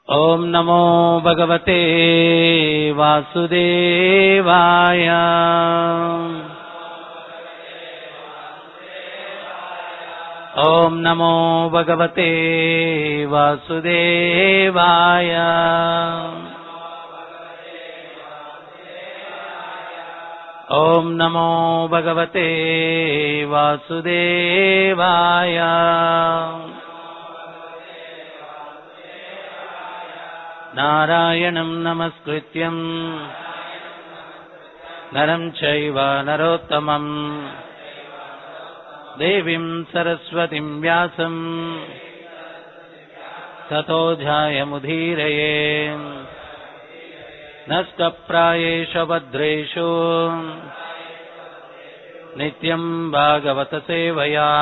ओम नमो भगवते वासुदेवाय। ओम नमो भगवते वासुदेवाय। ओम नमो भगवते वासुदेवाय। नारायणं नमस्कृत्यं नरं चैव नरोत्तमं देवीं सरस्वतीं व्यासं ततो ध्यायमुदीरये। नष्टप्रायेषु भद्रेषु नित्यं भागवत सेवया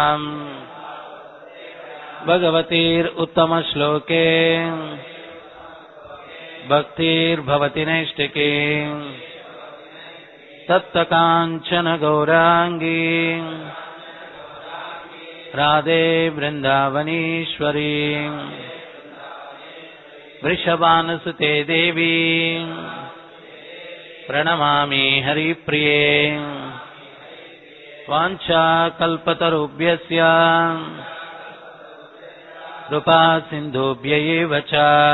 भगवतीरुत्तमश्लोके भक्तिर्भवति नैष्टिकी तप्तकाञ्चन गौरांगी राधे वृंदावनीश्वरी वृषभानुसुते देवी प्रणमामि हरिप्रिये। वाञ्छाकल्पतरुभ्यश्च कृपा सिन्धुभ्य एव च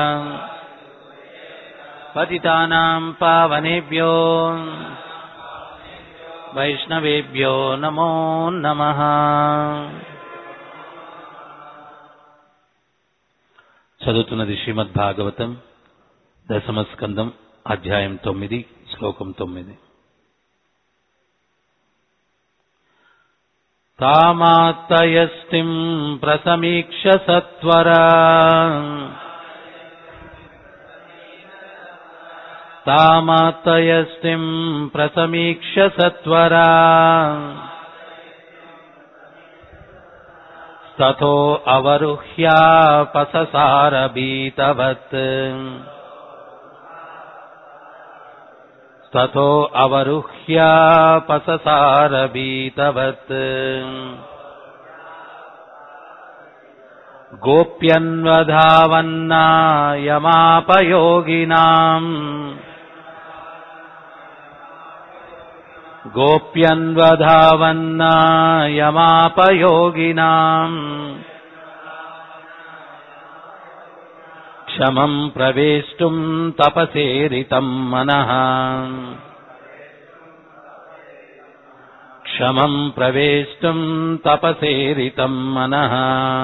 पतितानां पावनेभ्यो వైష్ణవేభ్యో నమో నమః. చదువుతున్నది శ్రీమద్ భాగవతం దశమ స్కందం అధ్యాయం 9 శ్లోకం 9. తామాత్తయస్తిం ప్రసమీక్ష సత్వరా तामात्तयस्तिं प्रसमीक्ष्य सत्वरा ततो अवरुह्यापससार भीतवत् ततो अवरुह्यापससार भीतवत् गोप्यन्वधावन्नायमापयोगिनाम् गोप्यन्वधावन्नायमापयोगिनाम् क्षमं प्रवेष्टुं तपसेरितं मनः क्षमं प्रवेष्टुं तपसेरितं मनः.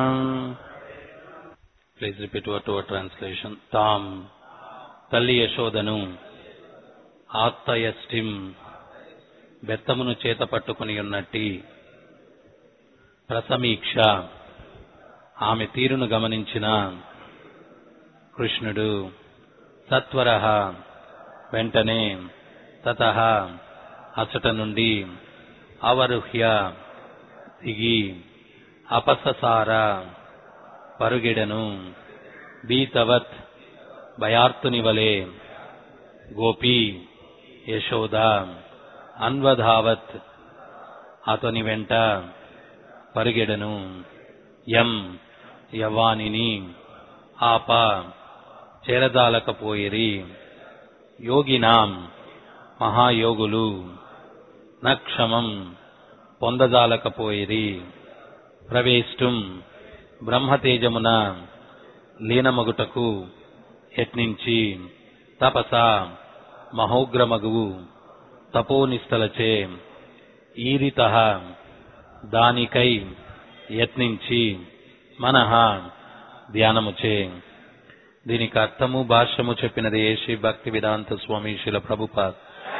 Please repeat word to word translation. తాం తల్లి యశోదను ఆత్తయష్టిం బెత్తమును చేత పట్టుకుని ఉన్నట్టి ప్రసమీక్ష ఆమె తీరును గమనించిన కృష్ణుడు సత్వరః వెంటనే తతః అచట నుండి అవరుహ్య దిగి అపససార పరుగెడను బీతవత్ భయార్తుని వలె గోపీ యశోద అన్వధావత్ అతని వెంట పరిగెడను యం యవ్వానిని ఆప చేరదాలకపోయిరి యోగినాం మహాయోగులు నక్షమం పొందజాలకపోయిరి ప్రవేష్టుం బ్రహ్మతేజమున లీనమగుటకు యత్నించి తపస మహోగ్రమగు తపోనిష్టలచే ఈరితః దానికై యత్నించి మనః ధ్యానముచే. దీనికి అర్థము భాష్యము చెప్పినది శ్రీ భక్తి వేదాంత స్వామి శిల ప్రభుపాద్.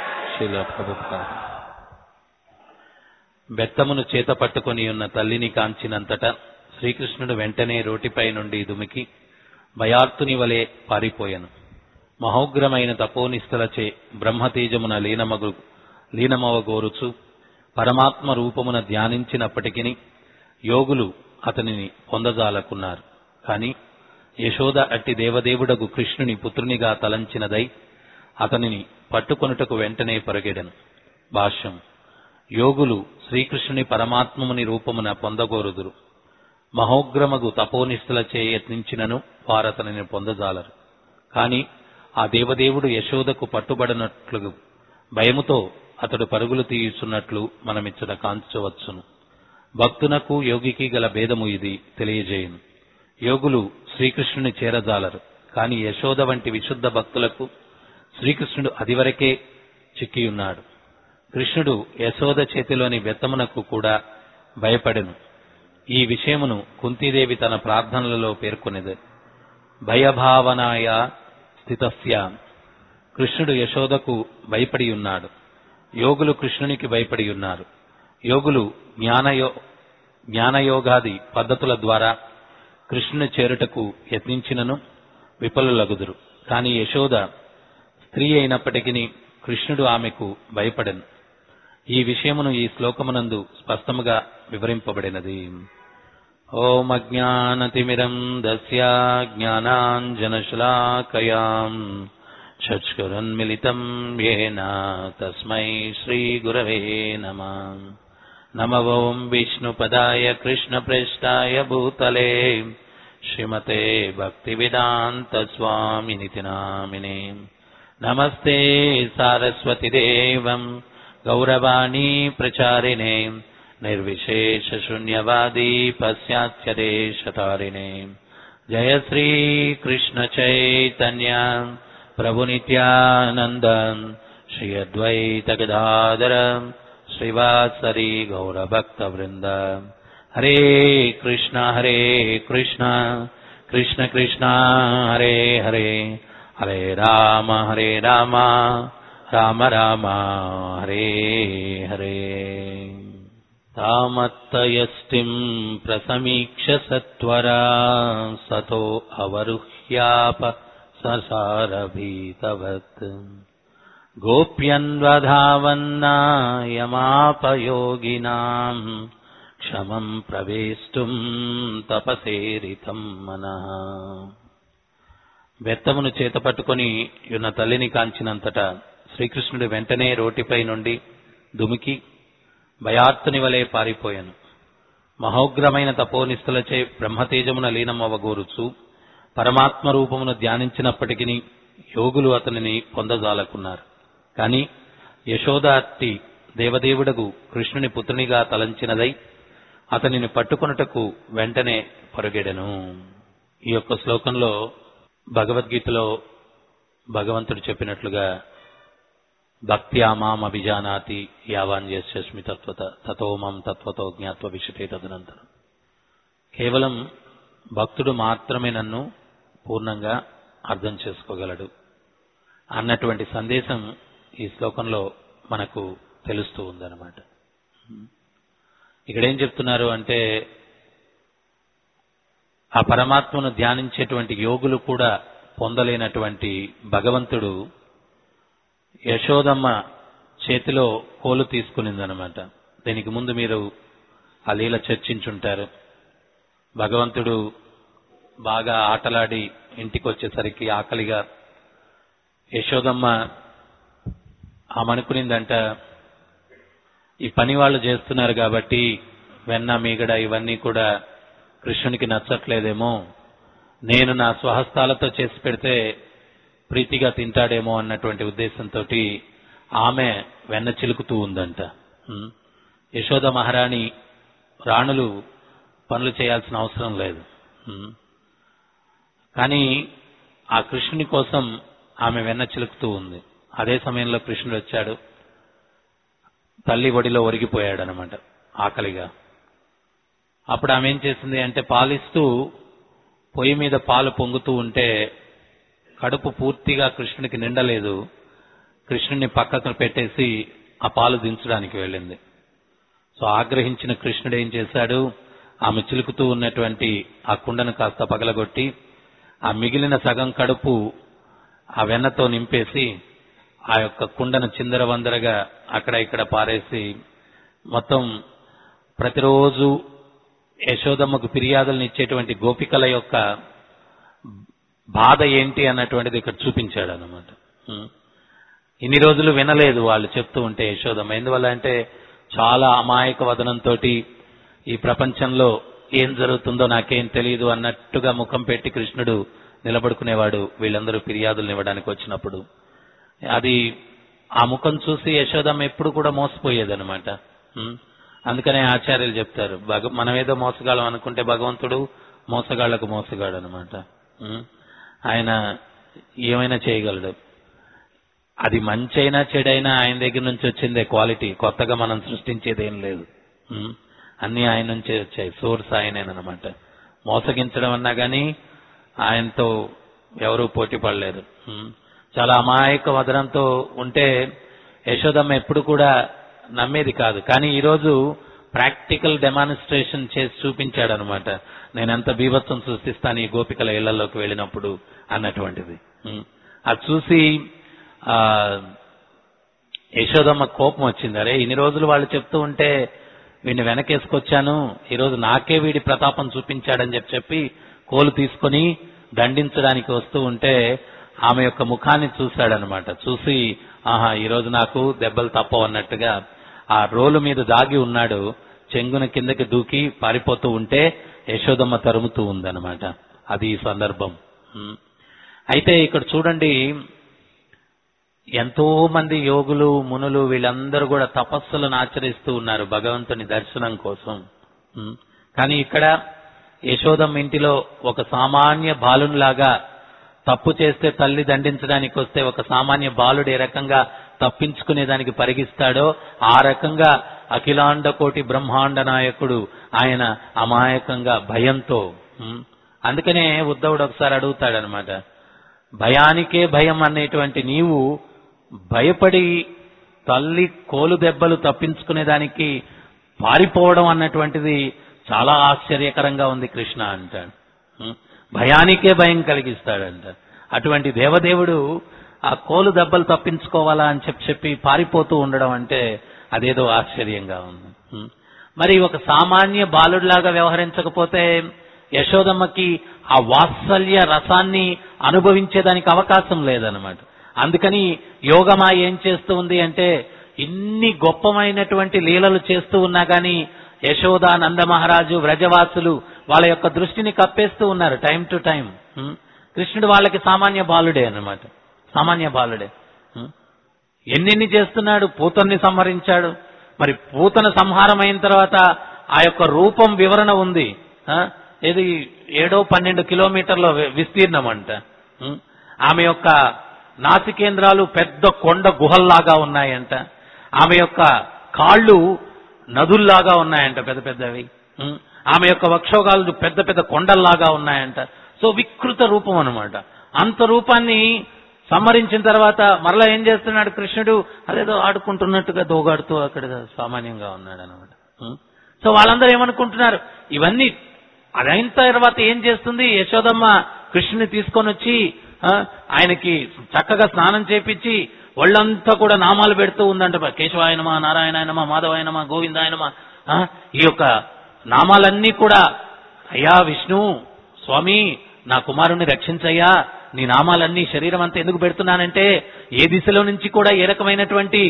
బెత్తమును చేత పట్టుకుని ఉన్న తల్లిని కాంచినంతటా శ్రీకృష్ణుడు వెంటనే రోటిపై నుండి దుమికి భయార్తుని వలె పారిపోయెను. మహోగ్రమైన తపోనిష్టలచే బ్రహ్మతేజమున లీనమవగోరుచు పరమాత్మ రూపమున ధ్యానించినప్పటికీ యోగులు అతనిని పొందజాలకున్నారు. కాని యశోద అట్టి దేవదేవుడగు కృష్ణుని పుత్రునిగా తలంచినదై అతనిని పట్టుకొనుటకు వెంటనే పరుగెడెను. భాష్యం. యోగులు శ్రీకృష్ణుని పరమాత్మముని రూపమున పొందగోరుదురు. మహోగ్రమగు తపోనిష్టలచే యత్నించినను వారతనిని పొందజాలరు. కాని ఆ దేవదేవుడు యశోదకు పట్టుబడినట్లు భయముతో అతడు పరుగులు తీయుచున్నట్లు మనమిచ్చట కాంచవచ్చును. భక్తునకు యోగికి గల భేదము ఇది తెలియజేయును. యోగులు శ్రీకృష్ణుని చేరజాలరు, కాని యశోద వంటి విశుద్ధ భక్తులకు శ్రీకృష్ణుడు అదివరకే చిక్కియున్నాడు. కృష్ణుడు యశోద చేతిలోని బెత్తమునకు కూడా భయపడెను. ఈ విషయమును కుంతీదేవి తన ప్రార్థనలలో పేర్కొనేది. భయభావనాయ స్థితస్య, కృష్ణుడు యశోదకు భయపడి ఉన్నాడు. యోగులు కృష్ణునికి భయపడి ఉన్నారు. యోగులు జ్ఞానయోగాది పద్ధతుల ద్వారా కృష్ణుని చేరుటకు యత్నించినను విఫలులగుదురు. కాని యశోద స్త్రీ అయినప్పటికీ కృష్ణుడు ఆమెకు భయపడెను. ఈ విషయమును ఈ శ్లోకమునందు స్పష్టముగా వివరింపబడినది. ఓం అజ్ఞానతిమిరం దస్య జ్ఞానాంజనశలాకయాం చక్షురున్మిలితం యేన తస్మై శ్రీగురవే నమః. నమో ఓం విష్ణుపదాయ కృష్ణప్రేష్ఠాయ భూతలే శ్రీమతే భక్తివేదాంత స్వామినితి నామినే. నమస్తే సారస్వతిదేవం గౌరవాణీ ప్రచారిణే నిర్విశేషశూన్యవాదీ పశ్చాత్యదేశతారిణే. జయ శ్రీ కృష్ణ చైతన్య ప్రభు నిత్యానంద శ్రీ అద్వైత గదాధర శ్రీవాసరి గౌరభక్త వృంద. హరే కృష్ణ కృష్ణ కృష్ణ హరే హరే, హరే రామ రామ రామ హరే హరే. తామత్తయష్టిం ప్రసమీక్ష సత్వరా సతో అవరుహ్యాప ససారభీతవత్. గోప్యన్వధావన్నాయమాపయోగినాం క్షమం ప్రవేష్టుం తపసేరితం మనః. బెత్తమును చేత పట్టుకుని ఉన్న తల్లిని కాంచినంతటా శ్రీకృష్ణుడు వెంటనే రోటిపై నుండి దుమికి భయార్తుని వలె పారిపోయాను. మహోగ్రమైన తపోనిస్తులచే బ్రహ్మతేజమున లీనమవగోరుచు పరమాత్మ రూపమును ధ్యానించినప్పటికీ యోగులు అతనిని పొందజాలకున్నారు. కాని యశోద అట్టి దేవదేవుడగు కృష్ణుని పుత్రునిగా తలంచినదై అతనిని పట్టుకొనుటకు వెంటనే పరుగెడెను. ఈ యొక్క శ్లోకంలో భగవద్గీతలో భగవంతుడు చెప్పినట్లుగా భక్త్యా మాం అభిజానాతి యావాన్యస్మి తత్వత తతో మాం తత్వతో జ్ఞాత్వ విశతే తదనంతరం. కేవలం భక్తుడు మాత్రమే నన్ను పూర్ణంగా అర్థం చేసుకోగలడు అన్నటువంటి సందేశం ఈ శ్లోకంలో మనకు తెలుస్తూ ఉందన్నమాట. ఇక్కడేం చెప్తున్నారు అంటే, ఆ పరమాత్మను ధ్యానించేటువంటి యోగులు కూడా పొందలేనటువంటి భగవంతుడు యశోదమ్మ చేతిలో కోలు తీసుకునిందనమాట. దీనికి ముందు మీరు ఆ లీల చర్చించుంటారు. భగవంతుడు బాగా ఆటలాడి ఇంటికి వచ్చేసరికి ఆకలిగా యశోదమ్మ ఆమెనుకునిందంట, ఈ పని వాళ్ళు చేస్తున్నారు కాబట్టి వెన్న మీగడ ఇవన్నీ కూడా కృష్ణునికి నచ్చట్లేదేమో, నేను నా స్వహస్తాలతో చేసి పెడితే ప్రీతిగా తింటాడేమో అన్నటువంటి ఉద్దేశంతో ఆమె వెన్న చిలుకుతూ ఉందంట. యశోద మహారాణి రాణులు పనులు చేయాల్సిన అవసరం లేదు. కానీ ఆ కృష్ణుని కోసం ఆమె వెన్న చిలుకుతూ ఉంది. అదే సమయంలో కృష్ణుడు వచ్చాడు, తల్లి ఒడిలో ఒరిగిపోయాడు అనమాట ఆకలిగా. అప్పుడు ఆమె ఏం చేసింది అంటే, పాలిస్తూ పొయ్యి మీద పాలు పొంగుతూ ఉంటే కడుపు పూర్తిగా కృష్ణునికి నిండలేదు. కృష్ణుని పక్కకు పెట్టేసి ఆ పాలు దించడానికి వెళ్ళింది. సో ఆగ్రహించిన కృష్ణుడు ఏం చేశాడు, ఆమె చిలుకుతూ ఉన్నటువంటి ఆ కుండను కాస్త పగలగొట్టి ఆ మిగిలిన సగం కడుపు ఆ వెన్నతో నింపేసి ఆ యొక్క కుండను చిందరవందరగా అక్కడ ఇక్కడ పారేసి మొత్తం ప్రతిరోజు యశోదమ్మకు ఫిర్యాదులను ఇచ్చేటువంటి గోపికల యొక్క బాధ ఏంటి అన్నటువంటిది ఇక్కడ చూపించాడు అన్నమాట. ఇన్ని రోజులు వినలేదు వాళ్ళు చెప్తూ ఉంటే యశోదమ్మ. ఎందువల్ల అంటే చాలా అమాయక వదనంతో ఈ ప్రపంచంలో ఏం జరుగుతుందో నాకేం తెలియదు అన్నట్టుగా ముఖం పెట్టి కృష్ణుడు నిలబడుకునేవాడు వీళ్ళందరూ ఫిర్యాదులు ఇవ్వడానికి వచ్చినప్పుడు. అది ఆ ముఖం చూసి యశోదమ్మ ఎప్పుడు కూడా మోసపోయేదనమాట. అందుకనే ఆచార్యులు చెప్తారు, మనమేదో మోసగాళ్ళం అనుకుంటే భగవంతుడు మోసగాళ్లకు మోసగాడు అనమాట. ఆయన ఏమైనా చేయగలడు. అది మంచైనా చెడైనా ఆయన దగ్గర నుంచి వచ్చిందే క్వాలిటీ, కొత్తగా మనం సృష్టించేదేం లేదు. అన్నీ ఆయన నుంచే వచ్చాయి, సోర్స్ ఆయనేనమాట. మోసగించడం అన్నా కానీ ఆయనతో ఎవరూ పోటీ పడలేరు. చాలా అమాయక వదనంతో ఉంటే యశోదమ్మ ఎప్పుడు కూడా నమ్మేది కాదు. కానీ ఈరోజు ప్రాక్టికల్ డెమాన్స్ట్రేషన్ చేసి చూపించాడు అనమాట. నేనెంత బీభత్సం సృష్టిస్తాను ఈ గోపికల ఇళ్లలోకి వెళ్ళినప్పుడు అన్నటువంటిది. అది చూసి యశోదమ్మ కోపం వచ్చింది. అరే, ఇన్ని రోజులు వాళ్ళు చెప్తూ ఉంటే వీడిని వెనకేసుకొచ్చాను, ఈరోజు నాకే వీడి ప్రతాపం చూపించాడని చెప్పి కోలు తీసుకొని దండించడానికి వస్తూ ఉంటే ఆమె యొక్క ముఖాన్ని చూశాడనమాట. చూసి ఆహా, ఈరోజు నాకు దెబ్బలు తప్పవన్నట్టుగా ఆ రోలు మీద దాగి ఉన్నాడు. చెంగున కిందకి దూకి పారిపోతూ ఉంటే యశోదమ్మ తరుముతూ ఉందన్నమాట. అది ఈ సందర్భం. అయితే ఇక్కడ చూడండి, ఎంతో మంది యోగులు మునులు వీళ్ళందరూ కూడా తపస్సులను ఆచరిస్తూ ఉన్నారు భగవంతుని దర్శనం కోసం. కానీ ఇక్కడ యశోదమ్మ ఇంటిలో ఒక సామాన్య బాలునిలాగా తప్పు చేస్తే తల్లి దండించడానికి వస్తే ఒక సామాన్య బాలుడు ఏ రకంగా తప్పించుకునేదానికి పరిగిస్తాడో ఆ రకంగా అఖిలాండ కోటి బ్రహ్మాండ నాయకుడు ఆయన అమాయకంగా భయంతో. అందుకనే ఉద్ధవుడు ఒకసారి అడుగుతాడనమాట, భయానికే భయం అనేటువంటి నీవు భయపడి తల్లి కోలు దెబ్బలు తప్పించుకునేదానికి పారిపోవడం అన్నటువంటిది చాలా ఆశ్చర్యకరంగా ఉంది కృష్ణ అంటాడు. భయానికే భయం కలిగిస్తాడంట. అటువంటి దేవదేవుడు ఆ కోలు దెబ్బలు తప్పించుకోవాలా అని చెప్పి పారిపోతూ ఉండడం అంటే అదేదో ఆశ్చర్యంగా ఉంది. మరి ఒక సామాన్య బాలుడిలాగా వ్యవహరించకపోతే యశోదమ్మకి ఆ వాత్సల్య రసాన్ని అనుభవించేదానికి అవకాశం లేదనమాట. అందుకని యోగమా ఏం చేస్తూ ఉంది అంటే ఇన్ని గొప్పమైనటువంటి లీలలు చేస్తూ ఉన్నా కానీ యశోద, నందమహారాజు, వ్రజవాసులు వాళ్ళ యొక్క దృష్టిని కప్పేస్తూ ఉన్నారు టైం టు టైం. కృష్ణుడు వాళ్ళకి సామాన్య బాలుడే అన్నమాట, సామాన్య బాలుడే. ఎన్నెన్ని చేస్తున్నాడు, పూతన్ని సంహరించాడు. మరి పూతన సంహారం అయిన తర్వాత ఆ యొక్క రూపం వివరణ ఉంది. ఇది 7-12 కిలోమీటర్ల విస్తీర్ణం అంట. ఆమె యొక్క నాసికేంద్రాలు పెద్ద కొండ గుహల్లాగా ఉన్నాయంట. ఆమె యొక్క కాళ్ళు నదుల్లాగా ఉన్నాయంట, పెద్ద పెద్దవి. ఆమె యొక్క వక్షోగాలు పెద్ద పెద్ద కొండల్లాగా ఉన్నాయంట. సో వికృత రూపం అనమాట. అంత రూపాన్ని సంహరించిన తర్వాత మరలా ఏం చేస్తున్నాడు కృష్ణుడు, అదేదో ఆడుకుంటున్నట్టుగా దోగాడుతూ అక్కడ సామాన్యంగా ఉన్నాడు అనమాట. సో వాళ్ళందరూ ఏమనుకుంటున్నారు, ఇవన్నీ అదైన తర్వాత ఏం చేస్తుంది యశోదమ్మ, కృష్ణుని తీసుకొని వచ్చి ఆయనకి చక్కగా స్నానం చేపించి ఒళ్ళంతా కూడా నామాలు పెడుతూ ఉందంట. కేశవాయనమా, నారాయణాయనమా, మాధవాయనమా, గోవిందాయనమా. ఈ యొక్క నామాలన్నీ కూడా, అయ్యా విష్ణు స్వామి నా కుమారుణ్ణి రక్షించయ్యా, నీ నామాలన్నీ శరీరం అంతా ఎందుకు పెడుతున్నానంటే ఏ దిశలో నుంచి కూడా ఏ రకమైనటువంటి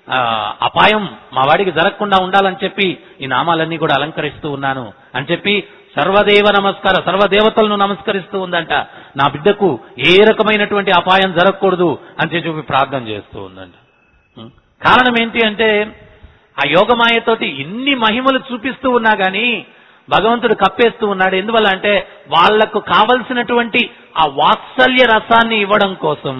అపాయం మా వాడికి జరగకుండా ఉండాలని చెప్పి ఈ నామాలన్నీ కూడా అలంకరిస్తూ ఉన్నాను అని చెప్పి సర్వదేవ నమస్కార, సర్వదేవతలను నమస్కరిస్తూ ఉందంట. నా బిడ్డకు ఏ రకమైనటువంటి అపాయం జరగకూడదు అని చెప్పి ప్రార్థన చేస్తూ ఉందంట. కారణం ఏంటి అంటే ఆ యోగమాయతోటి ఇన్ని మహిమలు చూపిస్తూ ఉన్నా గాని భగవంతుడు కప్పేస్తూ ఉన్నాడు. ఎందువల్ల అంటే వాళ్లకు కావలసినటువంటి ఆ వాత్సల్య రసాన్ని ఇవ్వడం కోసం.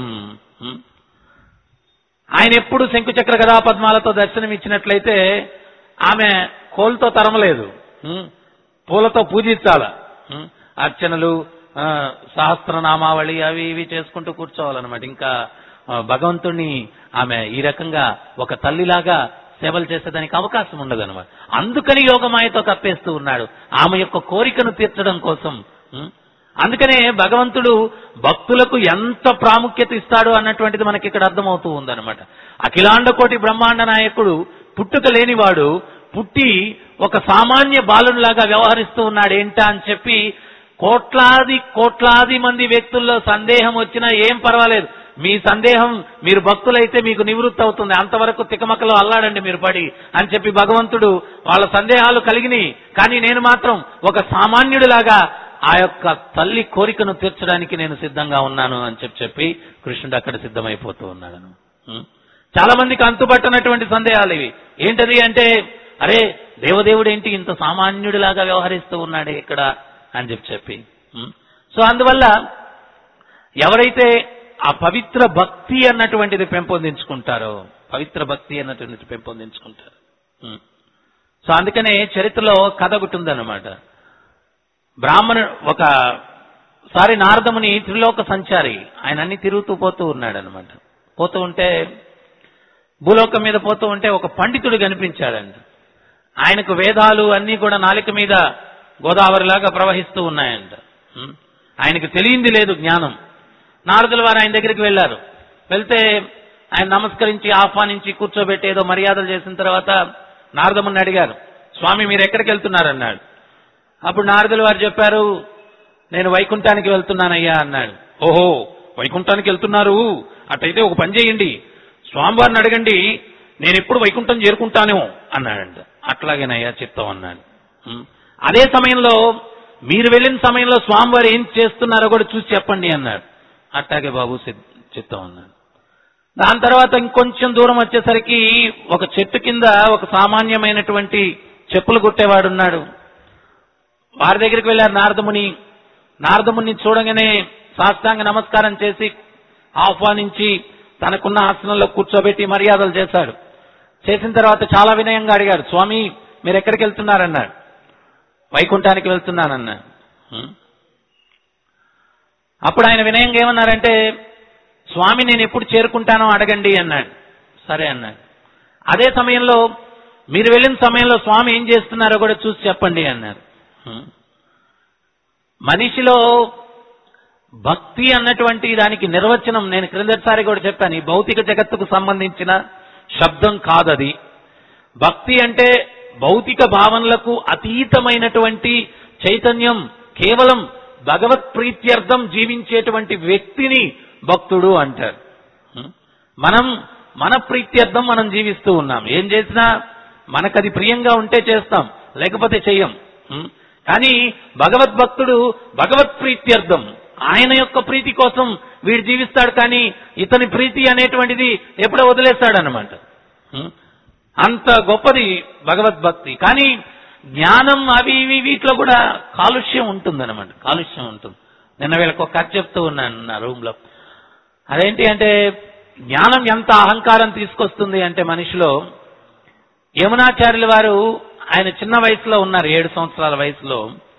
ఆయన ఎప్పుడు శంకుచక్ర గదా పద్మాలతో దర్శనం ఇచ్చినట్లయితే ఆమె కోల్తో తరమలేదు, పూలతో పూజించాల. అర్చనలు, సహస్రనామావళి అవి ఇవి చేసుకుంటూ కూర్చోవాలన్నమాట. ఇంకా భగవంతుణ్ణి ఆమె ఈ రకంగా ఒక తల్లిలాగా సేవలు చేసేదానికి అవకాశం ఉండదన్నమాట. అందుకని యోగమాయతో కప్పేస్తూ ఉన్నాడు ఆమె యొక్క కోరికను తీర్చడం కోసం. అందుకనే భగవంతుడు భక్తులకు ఎంత ప్రాముఖ్యత ఇస్తాడు అన్నటువంటిది మనకి ఇక్కడ అర్థమవుతూ ఉందన్నమాట. అఖిలాండ కోటి బ్రహ్మాండ నాయకుడు పుట్టుక లేనివాడు పుట్టి ఒక సామాన్య బాలునిలాగా వ్యవహరిస్తూ ఉన్నాడు ఏంటా అని చెప్పి కోట్లాది మంది వ్యక్తుల్లో సందేహం వచ్చినా ఏం పర్వాలేదు, మీ సందేహం మీరు భక్తులైతే మీకు నివృత్తి అవుతుంది, అంతవరకు తికమకలో అల్లాడండి మీరు పడి అని చెప్పి భగవంతుడు వాళ్ళ సందేహాలు కలిగినాయి. కానీ నేను మాత్రం ఒక సామాన్యుడిలాగా ఆ యొక్క తల్లి కోరికను తీర్చడానికి నేను సిద్ధంగా ఉన్నాను అని చెప్పి కృష్ణుడు అక్కడ సిద్ధమైపోతూ ఉన్నాడు. చాలా మందికి అంతుపట్టనటువంటి సందేహాలు ఇవి. ఏంటది అంటే, అరే దేవదేవుడు ఏంటి ఇంత సామాన్యుడిలాగా వ్యవహరిస్తూ ఉన్నాడే ఇక్కడ అని చెప్పి. సో అందువల్ల ఎవరైతే ఆ పవిత్ర భక్తి అన్నటువంటిది పెంపొందించుకుంటారో, సో అందుకనే చరిత్రలో కథ ఒకటి ఉందన్నమాట. ఒకసారి నారదముని త్రిలోక సంచారి, ఆయన అన్ని తిరుగుతూ పోతూ ఉన్నాడనమాట. పోతూ ఉంటే భూలోకం మీద పోతూ ఉంటే ఒక పండితుడు కనిపించాడంట. ఆయనకు వేదాలు అన్నీ కూడా నాలిక మీద గోదావరిలాగా ప్రవహిస్తూ ఉన్నాయంట. ఆయనకు తెలియంది లేదు జ్ఞానం. నారదుల వారు ఆయన దగ్గరికి వెళ్లారు. వెళ్తే ఆయన నమస్కరించి ఆహ్వానించి కూర్చోబెట్టి ఏదో మర్యాదలు చేసిన తర్వాత నారదముని అడిగారు, స్వామి మీరు ఎక్కడికి వెళ్తున్నారన్నాడు. అప్పుడు నారదుల వారు చెప్పారు, నేను వైకుంఠానికి వెళ్తున్నానయ్యా అన్నాడు. ఓహో వైకుంఠానికి వెళ్తున్నారు, అటైతే ఒక పని చేయండి, స్వామివారిని అడగండి, నేను ఎప్పుడు వైకుంఠం చేరుకుంటాను అన్నాడంట. అట్లాగేనయ్యా చెప్తాం అన్నాడు. అదే సమయంలో మీరు వెళ్ళిన సమయంలో స్వామివారు ఏం చేస్తున్నారో కూడా చూసి చెప్పండి అన్నాడు. అట్లాగే బాబు చెప్తాం అన్నాడు. దాని తర్వాత ఇంకొంచెం దూరం వచ్చేసరికి ఒక చెట్టు కింద ఒక సామాన్యమైనటువంటి చెప్పులు కుట్టేవాడున్నాడు. వారి దగ్గరికి వెళ్ళారు నారదముని. నారదముని చూడగానే సాష్టాంగ నమస్కారం చేసి ఆహ్వానించి తనకున్న ఆసనంలో కూర్చోబెట్టి మర్యాదలు చేశాడు. చేసిన తర్వాత చాలా వినయంగా అడిగాడు, స్వామి మీరు ఎక్కడికి వెళ్తున్నారన్నాడు. వైకుంఠానికి వెళ్తున్నానన్నాడు. అప్పుడు ఆయన వినయంగా ఏమన్నారంటే, స్వామి నేను ఎప్పుడు చేరుకుంటానో అడగండి అన్నాడు. సరే అన్నాడు. అదే సమయంలో మీరు వెళ్ళిన సమయంలో స్వామి ఏం చేస్తున్నారో కూడా చూసి చెప్పండి అన్నారు. మనిషిలో భక్తి అన్నటువంటి దానికి నిర్వచనం నేను క్రిందటిసారి కూడా చెప్పాను, ఈ భౌతిక జగత్తుకు సంబంధించిన శబ్దం కాదది. భక్తి అంటే భౌతిక భావనలకు అతీతమైనటువంటి చైతన్యం, కేవలం భగవత్ ప్రీత్యర్థం జీవించేటువంటి వ్యక్తిని భక్తుడు అంటారు. మనం మన ప్రీత్యర్థం మనం జీవిస్తూ ఉన్నాం. ఏం చేసినా మనకది ప్రియంగా ఉంటే చేస్తాం, లేకపోతే చెయ్యం. కానీ భగవద్భక్తుడు భగవత్ ప్రీత్యర్థం, ఆయన యొక్క ప్రీతి కోసం వీడు జీవిస్తాడు. కానీ ఇతని ప్రీతి అనేటువంటిది ఎప్పుడో వదిలేస్తాడనమాట. అంత గొప్పది భగవద్భక్తి. కానీ జ్ఞానం అవి ఇవి వీటిలో కూడా కాలుష్యం ఉంటుందన్నమాట. కాలుష్యం ఉంటుంది. నిన్న వీళ్ళకి ఒక కథ చెప్తూ ఉన్నాను నా రూమ్ లో. అదేంటి అంటే, జ్ఞానం ఎంత అహంకారం తీసుకొస్తుంది అంటే మనిషిలో. యమునాచార్యుల వారు ఆయన చిన్న వయసులో ఉన్నారు, 7 సంవత్సరాల వయసులో.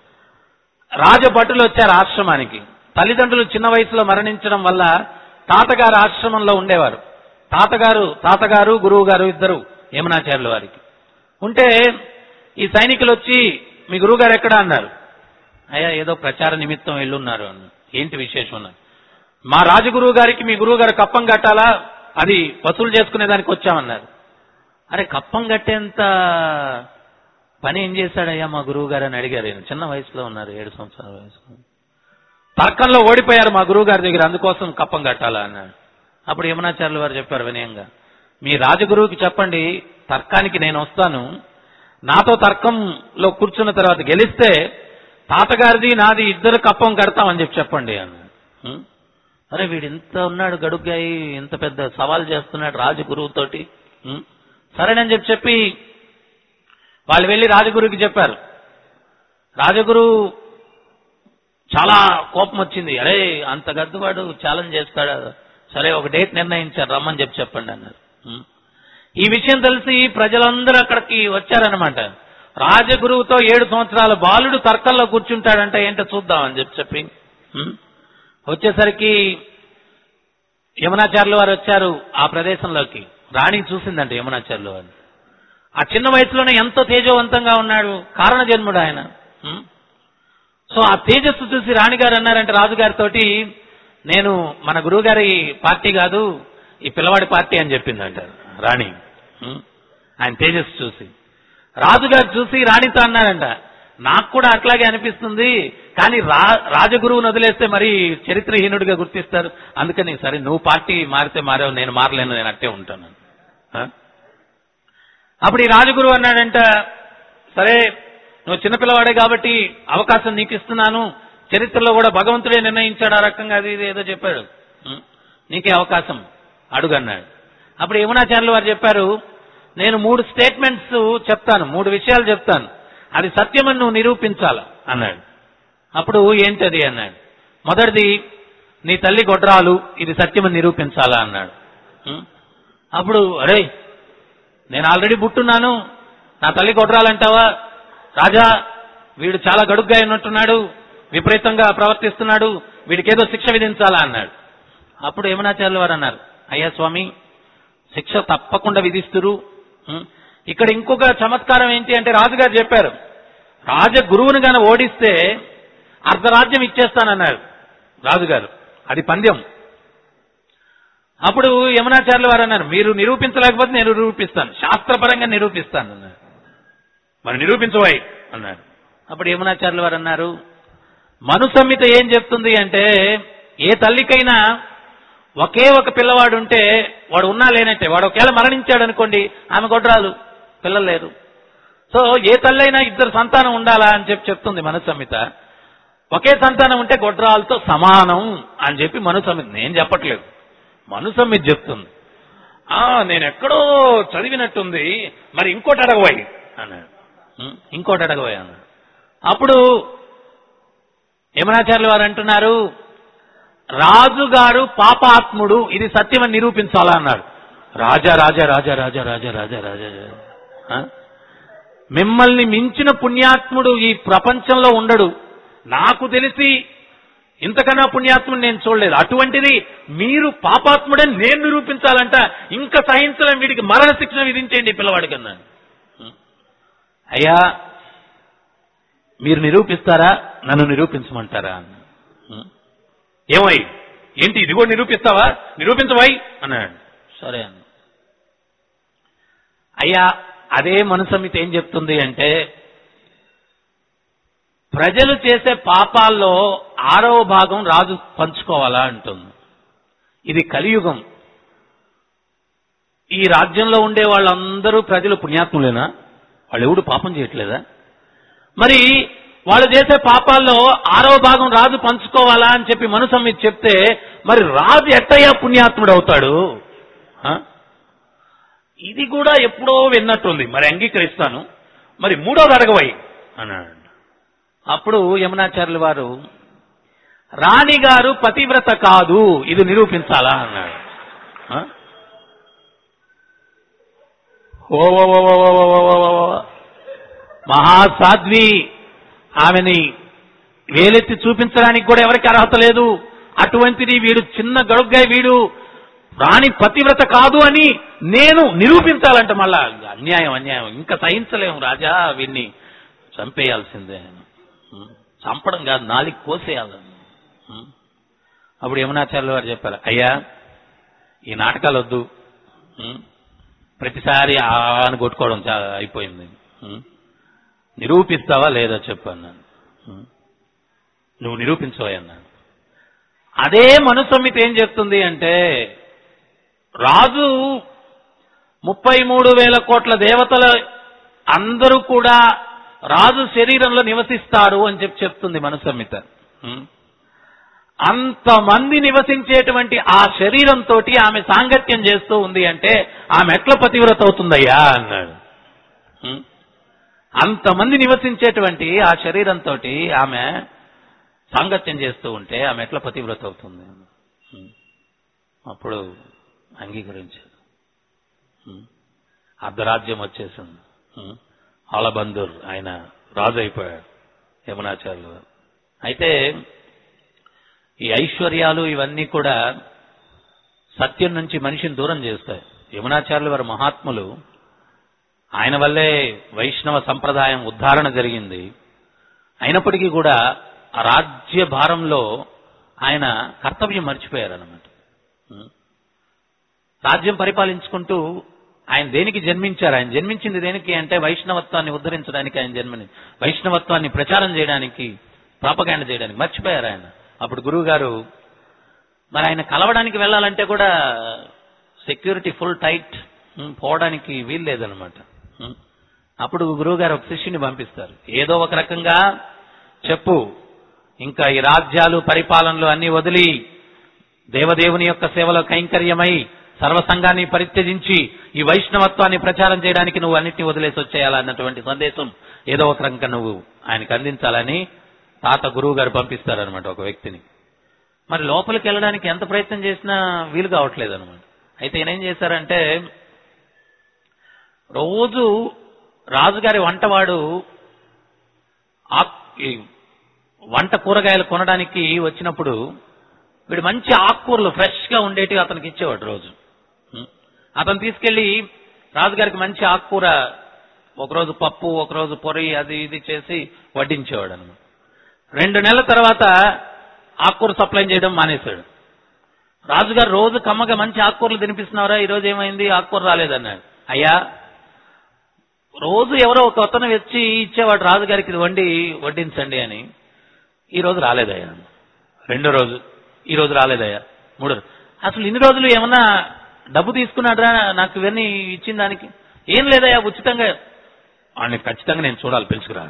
రాజభటులు వచ్చారు ఆశ్రమానికి. తల్లిదండ్రులు చిన్న వయసులో మరణించడం వల్ల తాతగారు ఆశ్రమంలో ఉండేవారు. తాతగారు గురువు గారు ఇద్దరు యమునాచార్యుల వారికి ఉంటే, ఈ సైనికులు వచ్చి మీ గురువు గారు ఎక్కడ అన్నారు. అయ్యా ఏదో ప్రచార నిమిత్తం వెళ్ళున్నారు అన్నారు. ఏంటి విశేషం అన్నారు. మా రాజగురువు గారికి మీ గురువు గారు కప్పం కట్టాలా, అది వసూలు చేసుకునే దానికి వచ్చామన్నారు. అరే కప్పం కట్టేంత పని ఏం చేశాడయ్యా మా గురువు గారు అని అడిగారు. చిన్న వయసులో ఉన్నారు, 7 సంవత్సరాల వయసులో. తర్కంలో ఓడిపోయారు మా గురువు గారి దగ్గర, అందుకోసం కప్పం కట్టాలా అన్నాడు. అప్పుడు యమునాచార్యుల వారు చెప్పారు వినయంగా, మీ రాజగురువుకి చెప్పండి తర్కానికి నేను వస్తాను, నాతో తర్కంలో కూర్చున్న తర్వాత గెలిస్తే తాతగారిది నాది ఇద్దరు కప్పం కడతామని చెప్పండి అన్నాడు. అరే వీడు ఇంత ఉన్నాడు గడుగ్గాయి, ఇంత పెద్ద సవాల్ చేస్తున్నాడు రాజగురువుతోటి. సరేనని చెప్పి వాళ్ళు వెళ్ళి రాజగురువుకి చెప్పారు. రాజగురు చాలా కోపం వచ్చింది. అరే అంత గద్దువాడు ఛాలెంజ్ చేస్తాడు, సరే ఒక డేట్ నిర్ణయించారు, రమ్మని చెప్పండి అన్నారు. ఈ విషయం తెలిసి ప్రజలందరూ అక్కడికి వచ్చారనమాట. రాజగురువుతో 7 సంవత్సరాల బాలుడు తర్కంలో కూర్చుంటాడంట, ఏంటో చూద్దామని చెప్పి వచ్చేసరికి యమునాచార్యుల వారు వచ్చారు ఆ ప్రదేశంలోకి. రాణి చూసిందంట యమునాచార్యుల వారు. ఆ చిన్న వయసులోనే ఎంతో తేజవంతంగా ఉన్నాడు, కారణ జన్ముడు ఆయన. సో ఆ తేజస్సు చూసి రాణిగారు అన్నారంటే రాజుగారితో, నేను మన గురువు గారి పార్టీ కాదు ఈ పిల్లవాడి పార్టీ అని చెప్పిందంటారు రాణి. ఆయన తేజస్సు చూసి రాజుగారు చూసి రాణితో అన్నారంట, నాకు కూడా అట్లాగే అనిపిస్తుంది, కానీ రాజగురువుని వదిలేస్తే మరి చరిత్రహీనుడిగా గుర్తిస్తారు, అందుకని సరే నువ్వు పార్టీ మారితే మారావు, నేను మారలేను, నేను అట్టే ఉంటాను. అప్పుడు ఈ రాజగురువు అన్నాడంట, సరే నువ్వు చిన్నపిల్లవాడే కాబట్టి అవకాశం నీకు ఇస్తున్నాను, చరిత్రలో కూడా భగవంతుడే నిర్ణయించాడు ఆ రకంగా, అది ఇది ఏదో చెప్పాడు. నీకే అవకాశం అడుగన్నాడు. అప్పుడు యమునాచార్యులు వారు చెప్పారు, నేను 3 స్టేట్మెంట్స్ చెప్తాను, 3 విషయాలు చెప్తాను, అది సత్యమని నువ్వు నిరూపించాలా అన్నాడు. అప్పుడు ఏంటది అన్నాడు. మొదటిది, నీ తల్లి గొడ్రాలు, ఇది సత్యమని నిరూపించాలా అన్నాడు. అప్పుడు అరే నేను ఆల్రెడీ పుట్టున్నాను, నా తల్లి గొడ్రాలంటావా రాజా, వీడు చాలా గడుగ్గా ఉన్నట్టున్నాడు, విపరీతంగా ప్రవర్తిస్తున్నాడు, వీడికేదో శిక్ష విధించాలా అన్నాడు. అప్పుడు యమునాచార్యులు వారు అన్నారు, అయ్యా స్వామి, శిక్ష తప్పకుండా విధిస్తురు. ఇక్కడ ఇంకొక చమత్కారం ఏంటి అంటే, రాజుగారు చెప్పారు, రాజగురువుని గాని ఓడిస్తే అర్ధరాజ్యం ఇచ్చేస్తానన్నారు రాజుగారు, అది పందెం. అప్పుడు యమునాచార్యులు వారు అన్నారు, మీరు నిరూపించలేకపోతే నేను నిరూపిస్తాను, శాస్త్రపరంగా నిరూపిస్తాను అన్నారు. మరి నిరూపించవాయి అన్నారు. అప్పుడు యమునాచార్యులు వారు అన్నారు, మను సంహిత ఏం చెప్తుంది అంటే, ఏ తల్లికైనా ఒకే ఒక పిల్లవాడు ఉంటే వాడు ఉన్నా లేనట్టే, వాడు ఒకవేళ మరణించాడు అనుకోండి, ఆమె గొడ్రాలు, పిల్లలు లేరు. సో ఏ తల్లైనా 2 సంతానం ఉండాలా అని చెప్తుంది మను సంహిత. ఒకే సంతానం ఉంటే గొడ్రాలతో సమానం అని చెప్పి మను సంహిత, నేను చెప్పట్లేదు, మను సంహిత చెప్తుంది. నేను ఎక్కడో చదివినట్టుంది, మరి ఇంకోటి అడగబోయి అన్నాడు. ఇంకోటి అడగబోయి అన్నాడు. అప్పుడు యమునాచార్యులు వారు అంటున్నారు, రాజుగారు పాపాత్ముడు, ఇది సత్యమని నిరూపించాలా అన్నాడు. రాజా రాజా రాజా రాజా రాజా రాజా రాజా, మిమ్మల్ని మించిన పుణ్యాత్ముడు ఈ ప్రపంచంలో ఉండడు, నాకు తెలిసి ఇంతకన్నా పుణ్యాత్ముడు నేను చూడలేదు, అటువంటిది మీరు పాపాత్ముడని నేను నిరూపించాలంట, ఇంకా సహించలేం, వీడికి మరణ శిక్షణ విధించేయండి పిల్లవాడికి అన్నాను. అయ్యా మీరు నిరూపిస్తారా, నన్ను నిరూపించమంటారా అన్న. ఏమై ఏంటి ఇది కూడా నిరూపిస్తావా, నిరూపించవాయి అన్నాడు. సరే అన్న. అయ్యా అదే మను సంహిత ఏం చెప్తుంది అంటే, ప్రజలు చేసే పాపాల్లో 6వ భాగం రాజు పంచుకోవాలా అంటుంది. ఇది కలియుగం. ఈ రాజ్యంలో ఉండే వాళ్ళందరూ ప్రజలు పుణ్యాత్ములేనా, వాళ్ళు ఎవడు పాపం చేయట్లేదా? మరి వాళ్ళు చేసే పాపాల్లో 6వ భాగం రాజు పంచుకోవాలా అని చెప్పి మను సంహిత చెప్తే, మరి రాజు ఎట్టయ్యా పుణ్యాత్ముడు అవుతాడు? ఇది కూడా ఎప్పుడో విన్నట్టుంది, మరి అంగీకరిస్తాను, మరి 3వది అడగవై అన్నాడు. అప్పుడు యమునాచార్యులు వారు, రాణిగారు పతివ్రత కాదు, ఇది నిరూపించాలా అన్నాడు. మహాసాధ్వి, ఆమెని వేలెత్తి చూపించడానికి కూడా ఎవరికి అర్హత లేదు, అటువంటిది వీడు చిన్న గడుగ్గాయ, వీడు రాణి పతివ్రత కాదు అని నేను నిరూపించాలంట. మళ్ళా అన్యాయం అన్యాయం, ఇంకా సహించలేము రాజా, వీడిని చంపేయాల్సిందే, చంపడం కాదు నాలికి కోసేయాలని. అప్పుడు యమునాచార్యులు వారు చెప్పారు, అయ్యా ఈ నాటకాలు వద్దు, ప్రతిసారి అని కొట్టుకోవడం అయిపోయింది, నిరూపిస్తావా లేదా చెప్పు అన్నాను. నువ్వు నిరూపించవా అన్నాను. అదే మను సంహిత ఏం చెప్తుంది అంటే, రాజు 33,000 కోట్ల దేవతల అందరూ కూడా రాజు శరీరంలో నివసిస్తారు అని చెప్తుంది మను సంహిత. అంతమంది నివసించేటువంటి ఆ శరీరంతో ఆమె సాంగత్యం చేస్తూ ఉంది అంటే ఆమె ఎట్లా పతివ్రత అవుతుందయ్యా అన్నాడు. అంతమంది నివసించేటువంటి ఆ శరీరంతో ఆమె సాంగత్యం చేస్తూ ఉంటే ఆమె ఎట్లా పతివ్రత అవుతుంది? అప్పుడు అంగీకరించాడు. అర్ధరాజ్యం వచ్చేసింది. ఆలబందూర్ ఆయన రాజు అయిపోయాడు యమునాచార్యులు గారు. అయితే ఈ ఐశ్వర్యాలు ఇవన్నీ కూడా సత్యం నుంచి మనిషిని దూరం చేస్తాయి. యమునాచార్యులు వారి మహాత్ములు, ఆయన వల్లే వైష్ణవ సంప్రదాయం ఉద్ధారణ జరిగింది. అయినప్పటికీ కూడా ఆ రాజ్య భారంలో ఆయన కర్తవ్యం మర్చిపోయారన్నమాట. రాజ్యం పరిపాలించుకుంటూ ఆయన దేనికి జన్మించారు? ఆయన జన్మించింది దేనికి అంటే వైష్ణవత్వాన్ని ఉద్ధరించడానికి ఆయన జన్మని, వైష్ణవత్వాన్ని ప్రచారం చేయడానికి, ప్రాపగాండ చేయడానికి మర్చిపోయారు ఆయన. అప్పుడు గురువు గారు మరి ఆయన కలవడానికి వెళ్ళాలంటే కూడా సెక్యూరిటీ ఫుల్ టైట్, పోవడానికి వీలు లేదనమాట. అప్పుడు గురువు గారు ఒక శిష్యుని పంపిస్తారు, ఏదో ఒక రకంగా చెప్పు, ఇంకా ఈ రాజ్యాలు పరిపాలనలు అన్ని వదిలి దేవదేవుని యొక్క సేవలో కైంకర్యమై సర్వసంఘాన్ని పరిత్యజించి ఈ వైష్ణవత్వాన్ని ప్రచారం చేయడానికి నువ్వు అన్నిటిని వదిలేసి వచ్చేయాలన్నటువంటి సందేశం ఏదో ఒక రకంగా నువ్వు ఆయనకు అందించాలని తాత గురువు గారు పంపిస్తారనమాట ఒక వ్యక్తిని. మరి లోపలికి వెళ్ళడానికి ఎంత ప్రయత్నం చేసినా వీలు కావట్లేదు అనమాట. అయితే ఈయన ఏం చేశారంటే, రోజు రాజుగారి వంటవాడు వంట కూరగాయలు కొనడానికి వచ్చినప్పుడు వీడు మంచి ఆకుకూరలు ఫ్రెష్ గా ఉండేటివి అతనికి ఇచ్చేవాడు రోజు. అతను తీసుకెళ్లి రాజుగారికి మంచి ఆకుకూర ఒకరోజు పప్పు ఒకరోజు పొరి అది ఇది చేసి వడ్డించేవాడు అనమాట. 2 నెలల తర్వాత ఆకుకూర సప్లై చేయడం మానేశాడు. రాజుగారు రోజు కమ్మగా మంచి ఆకుకూరలు తినిపిస్తున్నారా, ఈరోజు ఏమైంది ఆకుకూర రాలేదన్నాడు. అయ్యా, రోజు ఎవరో ఒక అతను వచ్చి ఇచ్చేవాడు రాజుగారికి ఇది వడ్డించండి అని. ఈ రోజు రాలేదయ్యా. 2వ రోజు ఈ రోజు రాలేదయ్యా. 3వ రోజు అసలు ఇన్ని రోజులు ఏమన్నా డబ్బు తీసుకున్నాడ్రా నాకు ఇవన్నీ ఇచ్చిన దానికి? ఏం లేదయ్యా, ఉచితంగా. ఆయన ఖచ్చితంగా నేను చూడాలి, పిలుచుకురా.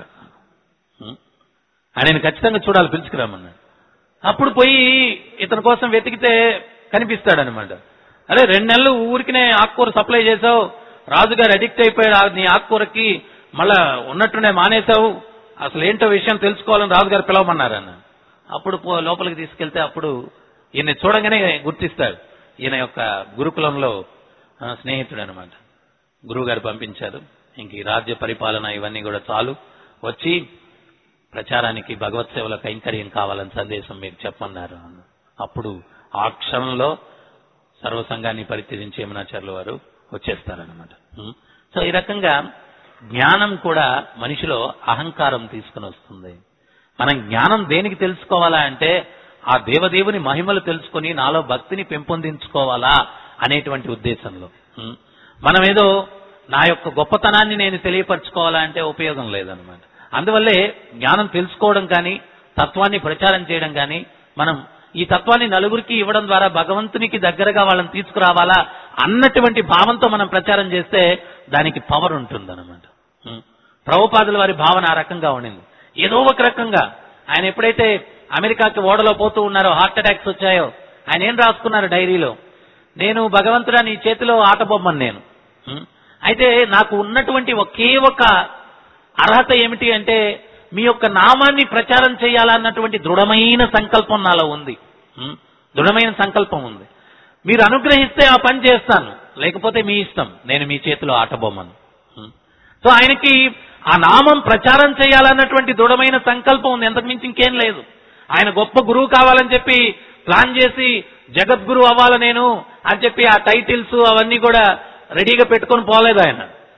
ఆయన ఖచ్చితంగా చూడాలి, పిలుచుకురామన్నాడు. అప్పుడు పోయి ఇతని కోసం వెతికితే కనిపిస్తాడనమాట. అరే 2 నెలలు ఊరికినే ఆకుకూర సప్లై చేసావు, రాజుగారు అడిక్ట్ అయిపోయాడు నీ ఆకుకూరకి, మళ్ళా ఉన్నట్టునే మానేశావు, అసలు ఏంటో విషయం తెలుసుకోవాలని రాజుగారు పిలవమన్నారన్న. అప్పుడు లోపలికి తీసుకెళ్తే అప్పుడు ఈయన చూడంగానే గుర్తిస్తాడు. ఈయన యొక్క గురుకులంలో స్నేహితుడు అనమాట. గురువు గారు పంపించారు. ఇంక ఈ రాజ్య పరిపాలన ఇవన్నీ కూడా చాలు, వచ్చి ప్రచారానికి భగవత్ సేవల కైంకర్యం కావాలని సందేశం మీకు చెప్పన్నారు. అప్పుడు ఆ క్షణంలో సర్వసంఘాన్ని పరిత్యజించి యమునాచార్యుల వారు వచ్చేస్తారనమాట. సో ఈ రకంగా జ్ఞానం కూడా మనిషిలో అహంకారం తీసుకుని వస్తుంది. మనం జ్ఞానం దేనికి తెలుసుకోవాలా అంటే ఆ దేవదేవుని మహిమలు తెలుసుకొని నాలో భక్తిని పెంపొందించుకోవాలా అనేటువంటి ఉద్దేశంలో. మనం ఏదో నా యొక్క గొప్పతనాన్ని నేను తెలియపరచుకోవాలా అంటే ఉపయోగం లేదనమాట. అందువల్లే జ్ఞానం తెలుసుకోవడం కానీ తత్వాన్ని ప్రచారం చేయడం కానీ, మనం ఈ తత్వాన్ని నలుగురికి ఇవ్వడం ద్వారా భగవంతునికి దగ్గరగా వాళ్ళని తీసుకురావాలా అన్నటువంటి భావంతో మనం ప్రచారం చేస్తే దానికి పవర్ ఉంటుందన్నమాట. ప్రభుపాదుల వారి భావన ఆ రకంగా ఉండింది. ఏదో ఒక రకంగా ఆయన ఎప్పుడైతే అమెరికాకి ఓడలో పోతూ ఉన్నారో, హార్ట్ అటాక్స్ వచ్చాయో, ఆయన ఏం రాసుకున్నారు డైరీలో, నేను భగవంతుడా నీ చేతిలో ఆట బొమ్మను నేను. అయితే నాకు ఉన్నటువంటి ఒకే ఒక అర్హత ఏమిటి అంటే మీ యొక్క నామాన్ని ప్రచారం చేయాలన్నటువంటి దృఢమైన సంకల్పం నాలో ఉంది. దృఢమైన సంకల్పం ఉంది. మీరు అనుగ్రహిస్తే ఆ పని చేస్తాను, లేకపోతే మీ ఇష్టం, నేను మీ చేతిలో ఆట బొమ్మను. సో ఆయనకి ఆ నామం ప్రచారం చేయాలన్నటువంటి దృఢమైన సంకల్పం ఉంది, ఎంతకు మించి ఇంకేం లేదు. ఆయన గొప్ప గురువు కావాలని చెప్పి ప్లాన్ చేసి జగద్గురు అవ్వాలి నేను అని చెప్పి ఆ టైటిల్స్ అవన్నీ కూడా రెడీగా పెట్టుకొని పోలేదు ఆయన.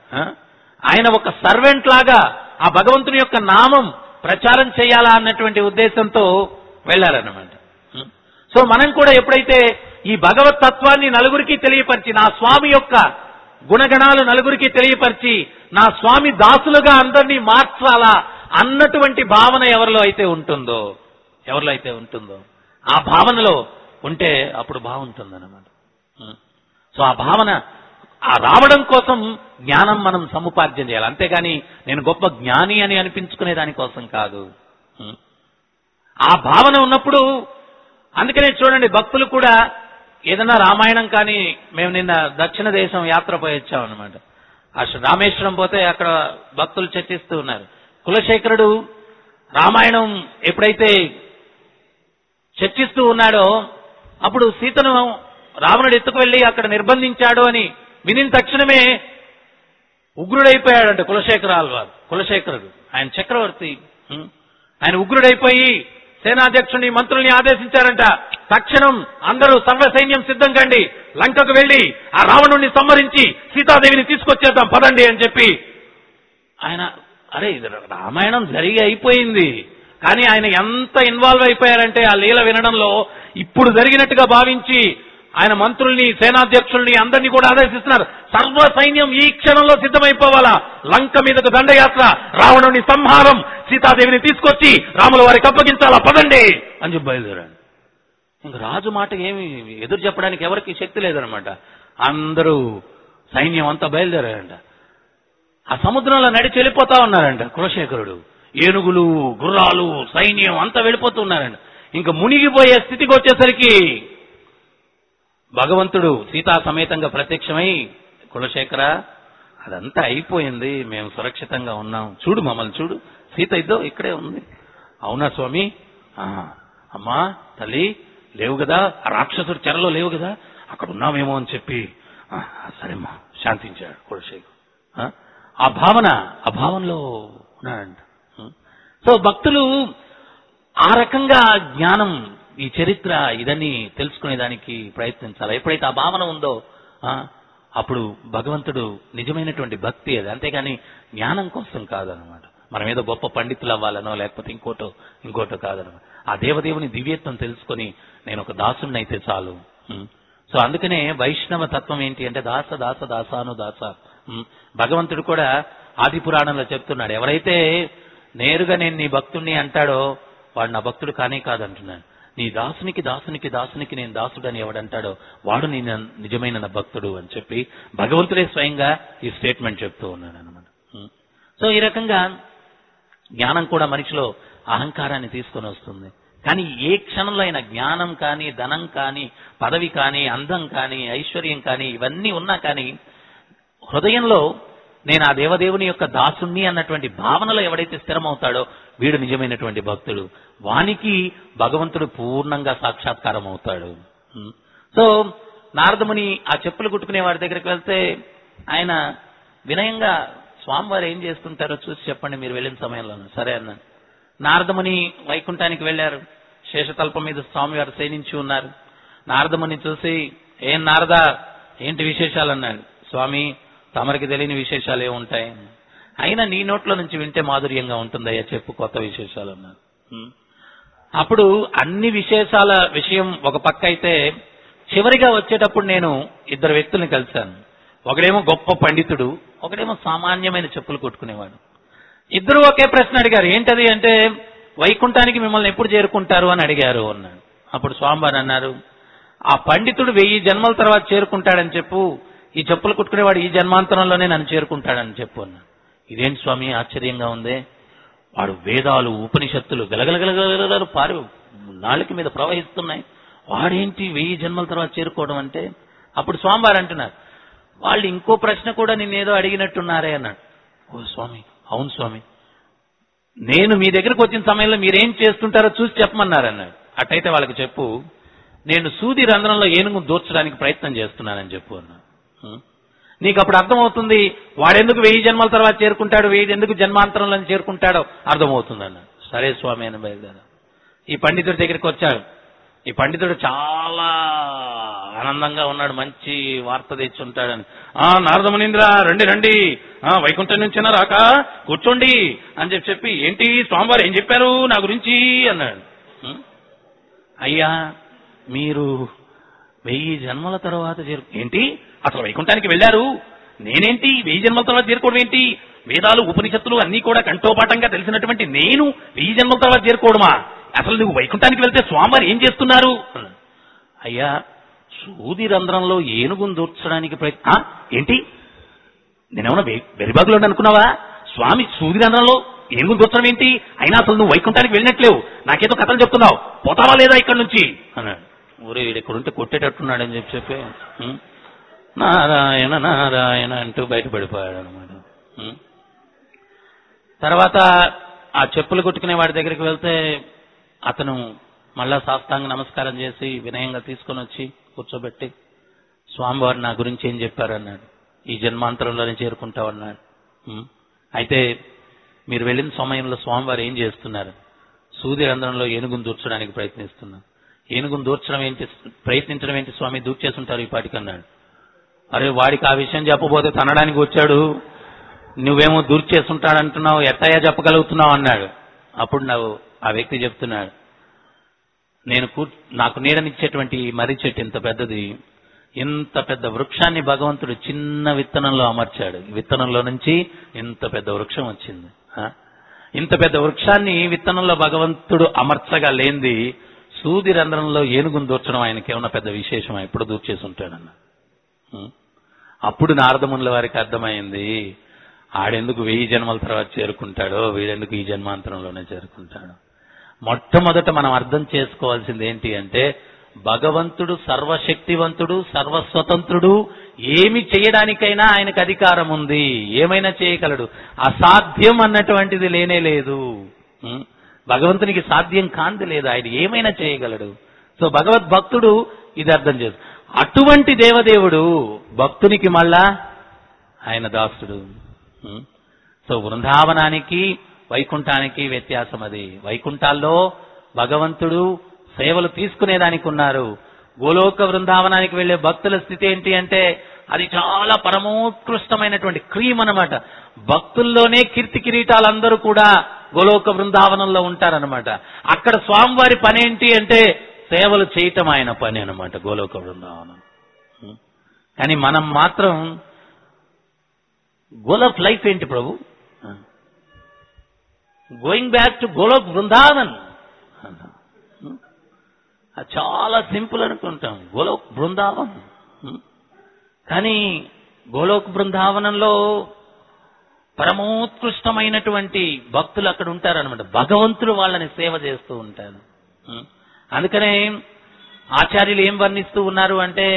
ఆయన ఒక సర్వెంట్ లాగా ఆ భగవంతుని యొక్క నామం ప్రచారం చేయాలా అన్నటువంటి ఉద్దేశంతో వెళ్లారన్నమాట. సో మనం కూడా ఎప్పుడైతే ఈ భగవత్ తత్వాన్ని నలుగురికి తెలియపరిచి, నా స్వామి యొక్క గుణగణాలు నలుగురికి తెలియపరిచి, నా స్వామి దాసులుగా అందరినీ మార్చాలా అన్నటువంటి భావన ఎవరిలో అయితే ఉంటుందో ఆ భావనలో ఉంటే అప్పుడు బాగుంటుందన్నమాట. సో ఆ భావన రావడం కోసం జ్ఞానం మనం సముపార్జన చేయాలి, అంతేగాని నేను గొప్ప జ్ఞాని అని అనిపించుకునే దానికోసం కాదు. ఆ భావన ఉన్నప్పుడు, అందుకనే చూడండి భక్తులు కూడా ఏదైనా రామాయణం కానీ, మేము నిన్న దక్షిణ దేశం యాత్ర పోయి వచ్చామన్నమాట. అసలు రామేశ్వరం పోతే అక్కడ భక్తులు చర్చిస్తూ ఉన్నారు. కులశేఖరుడు రామాయణం ఎప్పుడైతే చర్చిస్తూ ఉన్నాడో అప్పుడు సీతను రావణుడు ఎత్తుకు వెళ్లి అక్కడ నిర్బంధించాడు అని వినిన తక్షణమే ఉగ్రుడైపోయాడంట కులశేఖరుడు. ఆయన చక్రవర్తి, ఆయన ఉగ్రుడైపోయి సేనాధ్యక్షుని మంత్రుల్ని ఆదేశించారంట, తక్షణం అందరూ సర్వ సైన్యం సిద్ధం కండి, లంకకు వెళ్లి ఆ రావణుణ్ణి సంహరించి సీతాదేవిని తీసుకొచ్చేద్దాం పదండి అని చెప్పి. ఆయన అరే ఇది రామాయణం జరిగి అయిపోయింది, కానీ ఆయన ఎంత ఇన్వాల్వ్ అయిపోయారంటే ఆ లీల వినడంలో ఇప్పుడు జరిగినట్టుగా భావించి ఆయన మంత్రుల్ని సేనాధ్యక్షుల్ని అందరినీ కూడా ఆదేశిస్తున్నారు, సర్వ సైన్యం ఈ క్షణంలో సిద్ధమైపోవాలా, లంక మీదకు దండయాత్ర, రావణుని సంహారం, సీతాదేవిని తీసుకొచ్చి రాముల వారికి అప్పగించాలా పదండి అని చెప్పి బయలుదేరాడు. ఇంక రాజు మాట ఏమి ఎదురు చెప్పడానికి ఎవరికి శక్తి లేదనమాట. అందరూ సైన్యం అంతా బయలుదేరారంట. ఆ సముద్రంలో నడిచి వెళ్ళిపోతా ఉన్నారంట కులశేఖరుడు. ఏనుగులు, గుర్రాలు, సైన్యం అంతా వెళ్ళిపోతున్నారండి. ఇంకా మునిగిపోయే స్థితికి వచ్చేసరికి భగవంతుడు సీతా సమేతంగా ప్రత్యక్షమై, కులశేఖర అదంతా అయిపోయింది, మేము సురక్షితంగా ఉన్నాం, చూడు మమ్మల్ని చూడు, సీత ఇద్దో ఇక్కడే ఉంది. అవునా స్వామి? అమ్మా తల్లి లేవు కదా, ఆ రాక్షసుడు చెరలో లేవు కదా, అక్కడ ఉన్నామేమో అని చెప్పి సరేమ్మా శాంతించాడు కులశేఖర్. ఆ భావనలో ఉన్నాడంట. సో భక్తులు ఆ రకంగా జ్ఞానం, ఈ చరిత్ర ఇదని తెలుసుకునేదానికి ప్రయత్నించాలి. ఎప్పుడైతే ఆ భావన ఉందో అప్పుడు భగవంతుడు నిజమైనటువంటి భక్తి అది, అంతేగాని జ్ఞానం కోసం కాదనమాట. మనం ఏదో గొప్ప పండితులు అవ్వాలనో లేకపోతే ఇంకోటో కాదనమాట. ఆ దేవదేవుని దివ్యత్వం తెలుసుకొని నేను ఒక దాసుని అయితే చాలు. సో అందుకనే వైష్ణవ తత్వం ఏంటి అంటే దాస దాస దాసాను దాస. భగవంతుడు కూడా ఆది పురాణంలో చెప్తున్నాడు, ఎవరైతే నేరుగా నేను నీ భక్తుడిని అంటాడో వాడు నా భక్తుడు కానే కాదంటున్నాడు. నీ దాసునికి దాసునికి దాసునికి నేను దాసుడని ఎవడంటాడో వాడు నీ నిజమైన నా భక్తుడు అని చెప్పి భగవంతుడే స్వయంగా ఈ స్టేట్మెంట్ చెప్తూ ఉన్నాడు అనమాట. సో ఈ రకంగా జ్ఞానం కూడా మనిషిలో అహంకారాన్ని తీసుకొని వస్తుంది. కానీ ఏ క్షణంలో అయినా జ్ఞానం కానీ, ధనం కానీ, పదవి కానీ, అందం కానీ, ఐశ్వర్యం కానీ ఇవన్నీ ఉన్నా కానీ హృదయంలో నేను ఆ దేవదేవుని యొక్క దాసుణ్ణి అన్నటువంటి భావనలో ఎవడైతే స్థిరమవుతాడో వీడు నిజమైనటువంటి భక్తుడు. వానికి భగవంతుడు పూర్ణంగా సాక్షాత్కారం అవుతాడు. సో నారదముని ఆ చెప్పులు కుట్టుకునే వాడి దగ్గరికి వెళ్తే ఆయన వినయంగా స్వామివారు ఏం చేస్తుంటారో చూసి చెప్పండి మీరు వెళ్ళిన సమయంలో. సరే అన్నాను. నారదముని వైకుంఠానికి వెళ్లారు. శేషతల్పం మీద స్వామివారు శయనించి ఉన్నారు. నారదముని చూసి, ఏం నారద ఏంటి విశేషాలు అన్నాడు. స్వామి తమరికి తెలియని విశేషాలు ఏముంటాయి, అయినా నీ నోట్లో నుంచి వింటే మాధుర్యంగా ఉంటుందయ్యా, చెప్పు కొత్త విశేషాలు అన్నారు. అప్పుడు అన్ని విశేషాల విషయం ఒక పక్క అయితే చివరిగా వచ్చేటప్పుడు నేను ఇద్దరు వ్యక్తుల్ని కలిశాను. ఒకడేమో గొప్ప పండితుడు, ఒకడేమో సామాన్యమైన చెప్పులు కొట్టుకునేవాడు. ఇద్దరు ఒకే ప్రశ్న అడిగారు. ఏంటది అంటే వైకుంఠానికి మిమ్మల్ని ఎప్పుడు చేరుకుంటారు అని అడిగారు అన్నాడు. అప్పుడు స్వామివారు అన్నారు, ఆ పండితుడు 1000 జన్మల తర్వాత చేరుకుంటాడని చెప్పు, ఈ చెప్పులు కుట్టుకునేవాడు ఈ జన్మాంతరంలోనే నన్ను చేరుకుంటాడని చెప్పు అన్నాడు. ఇదేంటి స్వామి ఆశ్చర్యంగా ఉంది, వాడు వేదాలు ఉపనిషత్తులు గలగలగలగలగల పారు నాలుక మీద ప్రవహిస్తున్నాయి, వాడేంటి 1000 జన్మల తర్వాత చేరుకోవడం అంటే? అప్పుడు స్వామివారు అంటున్నారు, వాళ్ళు ఇంకో ప్రశ్న కూడా నిన్నేదో అడిగినట్టున్నారే అన్నాడు. ఓ స్వామి, అవును స్వామి, నేను మీ దగ్గరకు వచ్చిన సమయంలో మీరేం చేస్తుంటారో చూసి చెప్పమన్నారు అన్నాడు. అట్టయితే వాళ్ళకి చెప్పు, నేను సూది రంధ్రంలో ఏనుగు దూర్చడానికి ప్రయత్నం చేస్తున్నానని చెప్పు అన్నాడు. నీకు అప్పుడు అర్థమవుతుంది వాడెందుకు 1000 జన్మల తర్వాత చేరుకుంటాడు, ఎందుకు జన్మాంతరంలో చేరుకుంటాడో అర్థమవుతుంది అన్నాడు. సరే స్వామి అని బయలుదేరా. ఈ పండితుడి దగ్గరికి వచ్చాడు. ఈ పండితుడు చాలా ఆనందంగా ఉన్నాడు, మంచి వార్త తెచ్చుంటాడని. నారద మునీంద్ర రండి రండి, వైకుంఠం నుంచినా రాక కూర్చోండి అని చెప్పి, ఏంటి స్వామివారు ఏం చెప్పారు నా గురించి అన్నాడు. అయ్యా మీరు 1000 జన్మల తర్వాత ఏంటి అసలు వైకుంఠానికి వెళ్ళారు, నేనేంటి 1000 జన్మల తర్వాత చేరుకోవడం ఏంటి, వేదాలు ఉపనిషత్తులు అన్ని కూడా కంఠోపాఠంగా తెలిసినటువంటి నేను 1000 జన్మల తర్వాత చేరుకోవడమా, అసలు నువ్వు వైకుంఠానికి వెళ్తే స్వామివారు ఏం చేస్తున్నారు? అయ్యా సూది రంధ్రంలో ఏనుగును దూర్చడానికి ఏంటి, నేనేమన్నా వెరిబాగులో అనుకున్నావా, స్వామి సూది రంధ్రంలో ఏనుగును దూర్చడం ఏంటి, అయినా అసలు నువ్వు వైకుంఠానికి వెళ్ళినట్లేవు, నాకేదో కథలు చెప్తున్నావు, పోతావా లేదా ఇక్కడి నుంచి అన్నాడు. ఊరే ఇక్కడుంటే కొట్టేటట్టున్నాడని చెప్పి నారాయణ నారాయణ అంటూ బయటపడిపోయాడు అనమాట. తర్వాత ఆ చెప్పులు కొట్టుకునే వాడి దగ్గరికి వెళ్తే అతను మళ్ళా సాష్టాంగ నమస్కారం చేసి వినయంగా తీసుకొని వచ్చి కూర్చోబెట్టి, స్వామివారు నా గురించి ఏం చెప్పారన్నాడు. ఈ జన్మాంతరంలోనే చేరుకుంటామన్నాడు. అయితే మీరు వెళ్ళిన సమయంలో స్వామివారు ఏం చేస్తున్నారు, సూది రంధ్రంలో ఏనుగును దూర్చడానికి ప్రయత్నిస్తున్నారు. ఏనుగును దూర్చడం ఏంటి, ప్రయత్నించడం ఏంటి స్వామి, దూర్చేస్తుంటారు ఈ పాటికి అన్నాడు. అరే వాడికి ఆ విషయం చెప్పబోతే తనడానికి వచ్చాడు, నువ్వేమో దూర్చేస్తుంటాడంటున్నావు, ఎట్టయ్యా చెప్పగలుగుతున్నావు అన్నాడు. అప్పుడు ఆ వ్యక్తి చెప్తున్నాడు, నాకు నీడనిచ్చేటువంటి మర్రి చెట్టు ఇంత పెద్దది, ఇంత పెద్ద వృక్షాన్ని భగవంతుడు చిన్న విత్తనంలో అమర్చాడు, విత్తనంలో నుంచి ఇంత పెద్ద వృక్షం వచ్చింది. ఇంత పెద్ద వృక్షాన్ని విత్తనంలో భగవంతుడు అమర్చగా లేనిది సూది రంధ్రంలో ఏనుగును దూర్చడం ఆయనకి ఏమన్నా పెద్ద విశేషమా, ఎప్పుడు దూర్చేసి ఉంటాడన్న. అప్పుడు నారదమునుల వారికి అర్థమైంది, ఆడెందుకు 1000 జన్మల తర్వాత చేరుకుంటాడో, వీడెందుకు ఈ జన్మాంతరంలోనే చేరుకుంటాడో. మొట్టమొదట మనం అర్థం చేసుకోవాల్సింది ఏంటి అంటే, భగవంతుడు సర్వశక్తివంతుడు, సర్వస్వతంత్రుడు. ఏమి చేయడానికైనా ఆయనకు అధికారం ఉంది, ఏమైనా చేయగలడు. అసాధ్యం అన్నటువంటిది లేనే లేదు. భగవంతునికి సాధ్యం కాంతి లేదు, ఆయన ఏమైనా చేయగలడు. సో భగవద్భక్తుడు ఇది అర్థం చేసు. అటువంటి దేవదేవుడు భక్తునికి మళ్ళా ఆయన దాసుడు. సో బృందావనానికి వైకుంఠానికి వ్యత్యాసం అది. వైకుంఠాల్లో భగవంతుడు సేవలు తీసుకునేదానికి ఉన్నారు. గోలోక బృందావనానికి వెళ్లే భక్తుల స్థితి ఏంటి అంటే, అది చాలా పరమోత్కృష్టమైనటువంటి క్రీమ్ అన్నమాట. భక్తుల్లోనే కీర్తి కిరీటాలందరూ కూడా గోలోక బృందావనంలో ఉంటారనమాట. అక్కడ స్వామివారి పని ఏంటి అంటే సేవలు చేయటం ఆయన పని అనమాట గోలోక బృందావనం. కానీ మనం మాత్రం గోల్ ఆఫ్ లైఫ్ ఏంటి Prabhu? Going back to Golok Brindavan. చాలా సింపుల్ అనుకుంటాం గోలోక్ బృందావన్. కానీ గోలోక్ బృందావనంలో పరమోత్కృష్టమైనటువంటి భక్తులు అక్కడ ఉంటారనమాట. భగవంతుడు వాళ్ళని సేవ చేస్తూ ఉంటారు. అందుకనే ఆచార్యులు ఏం వర్ణిస్తూ ఉన్నారు అంటే,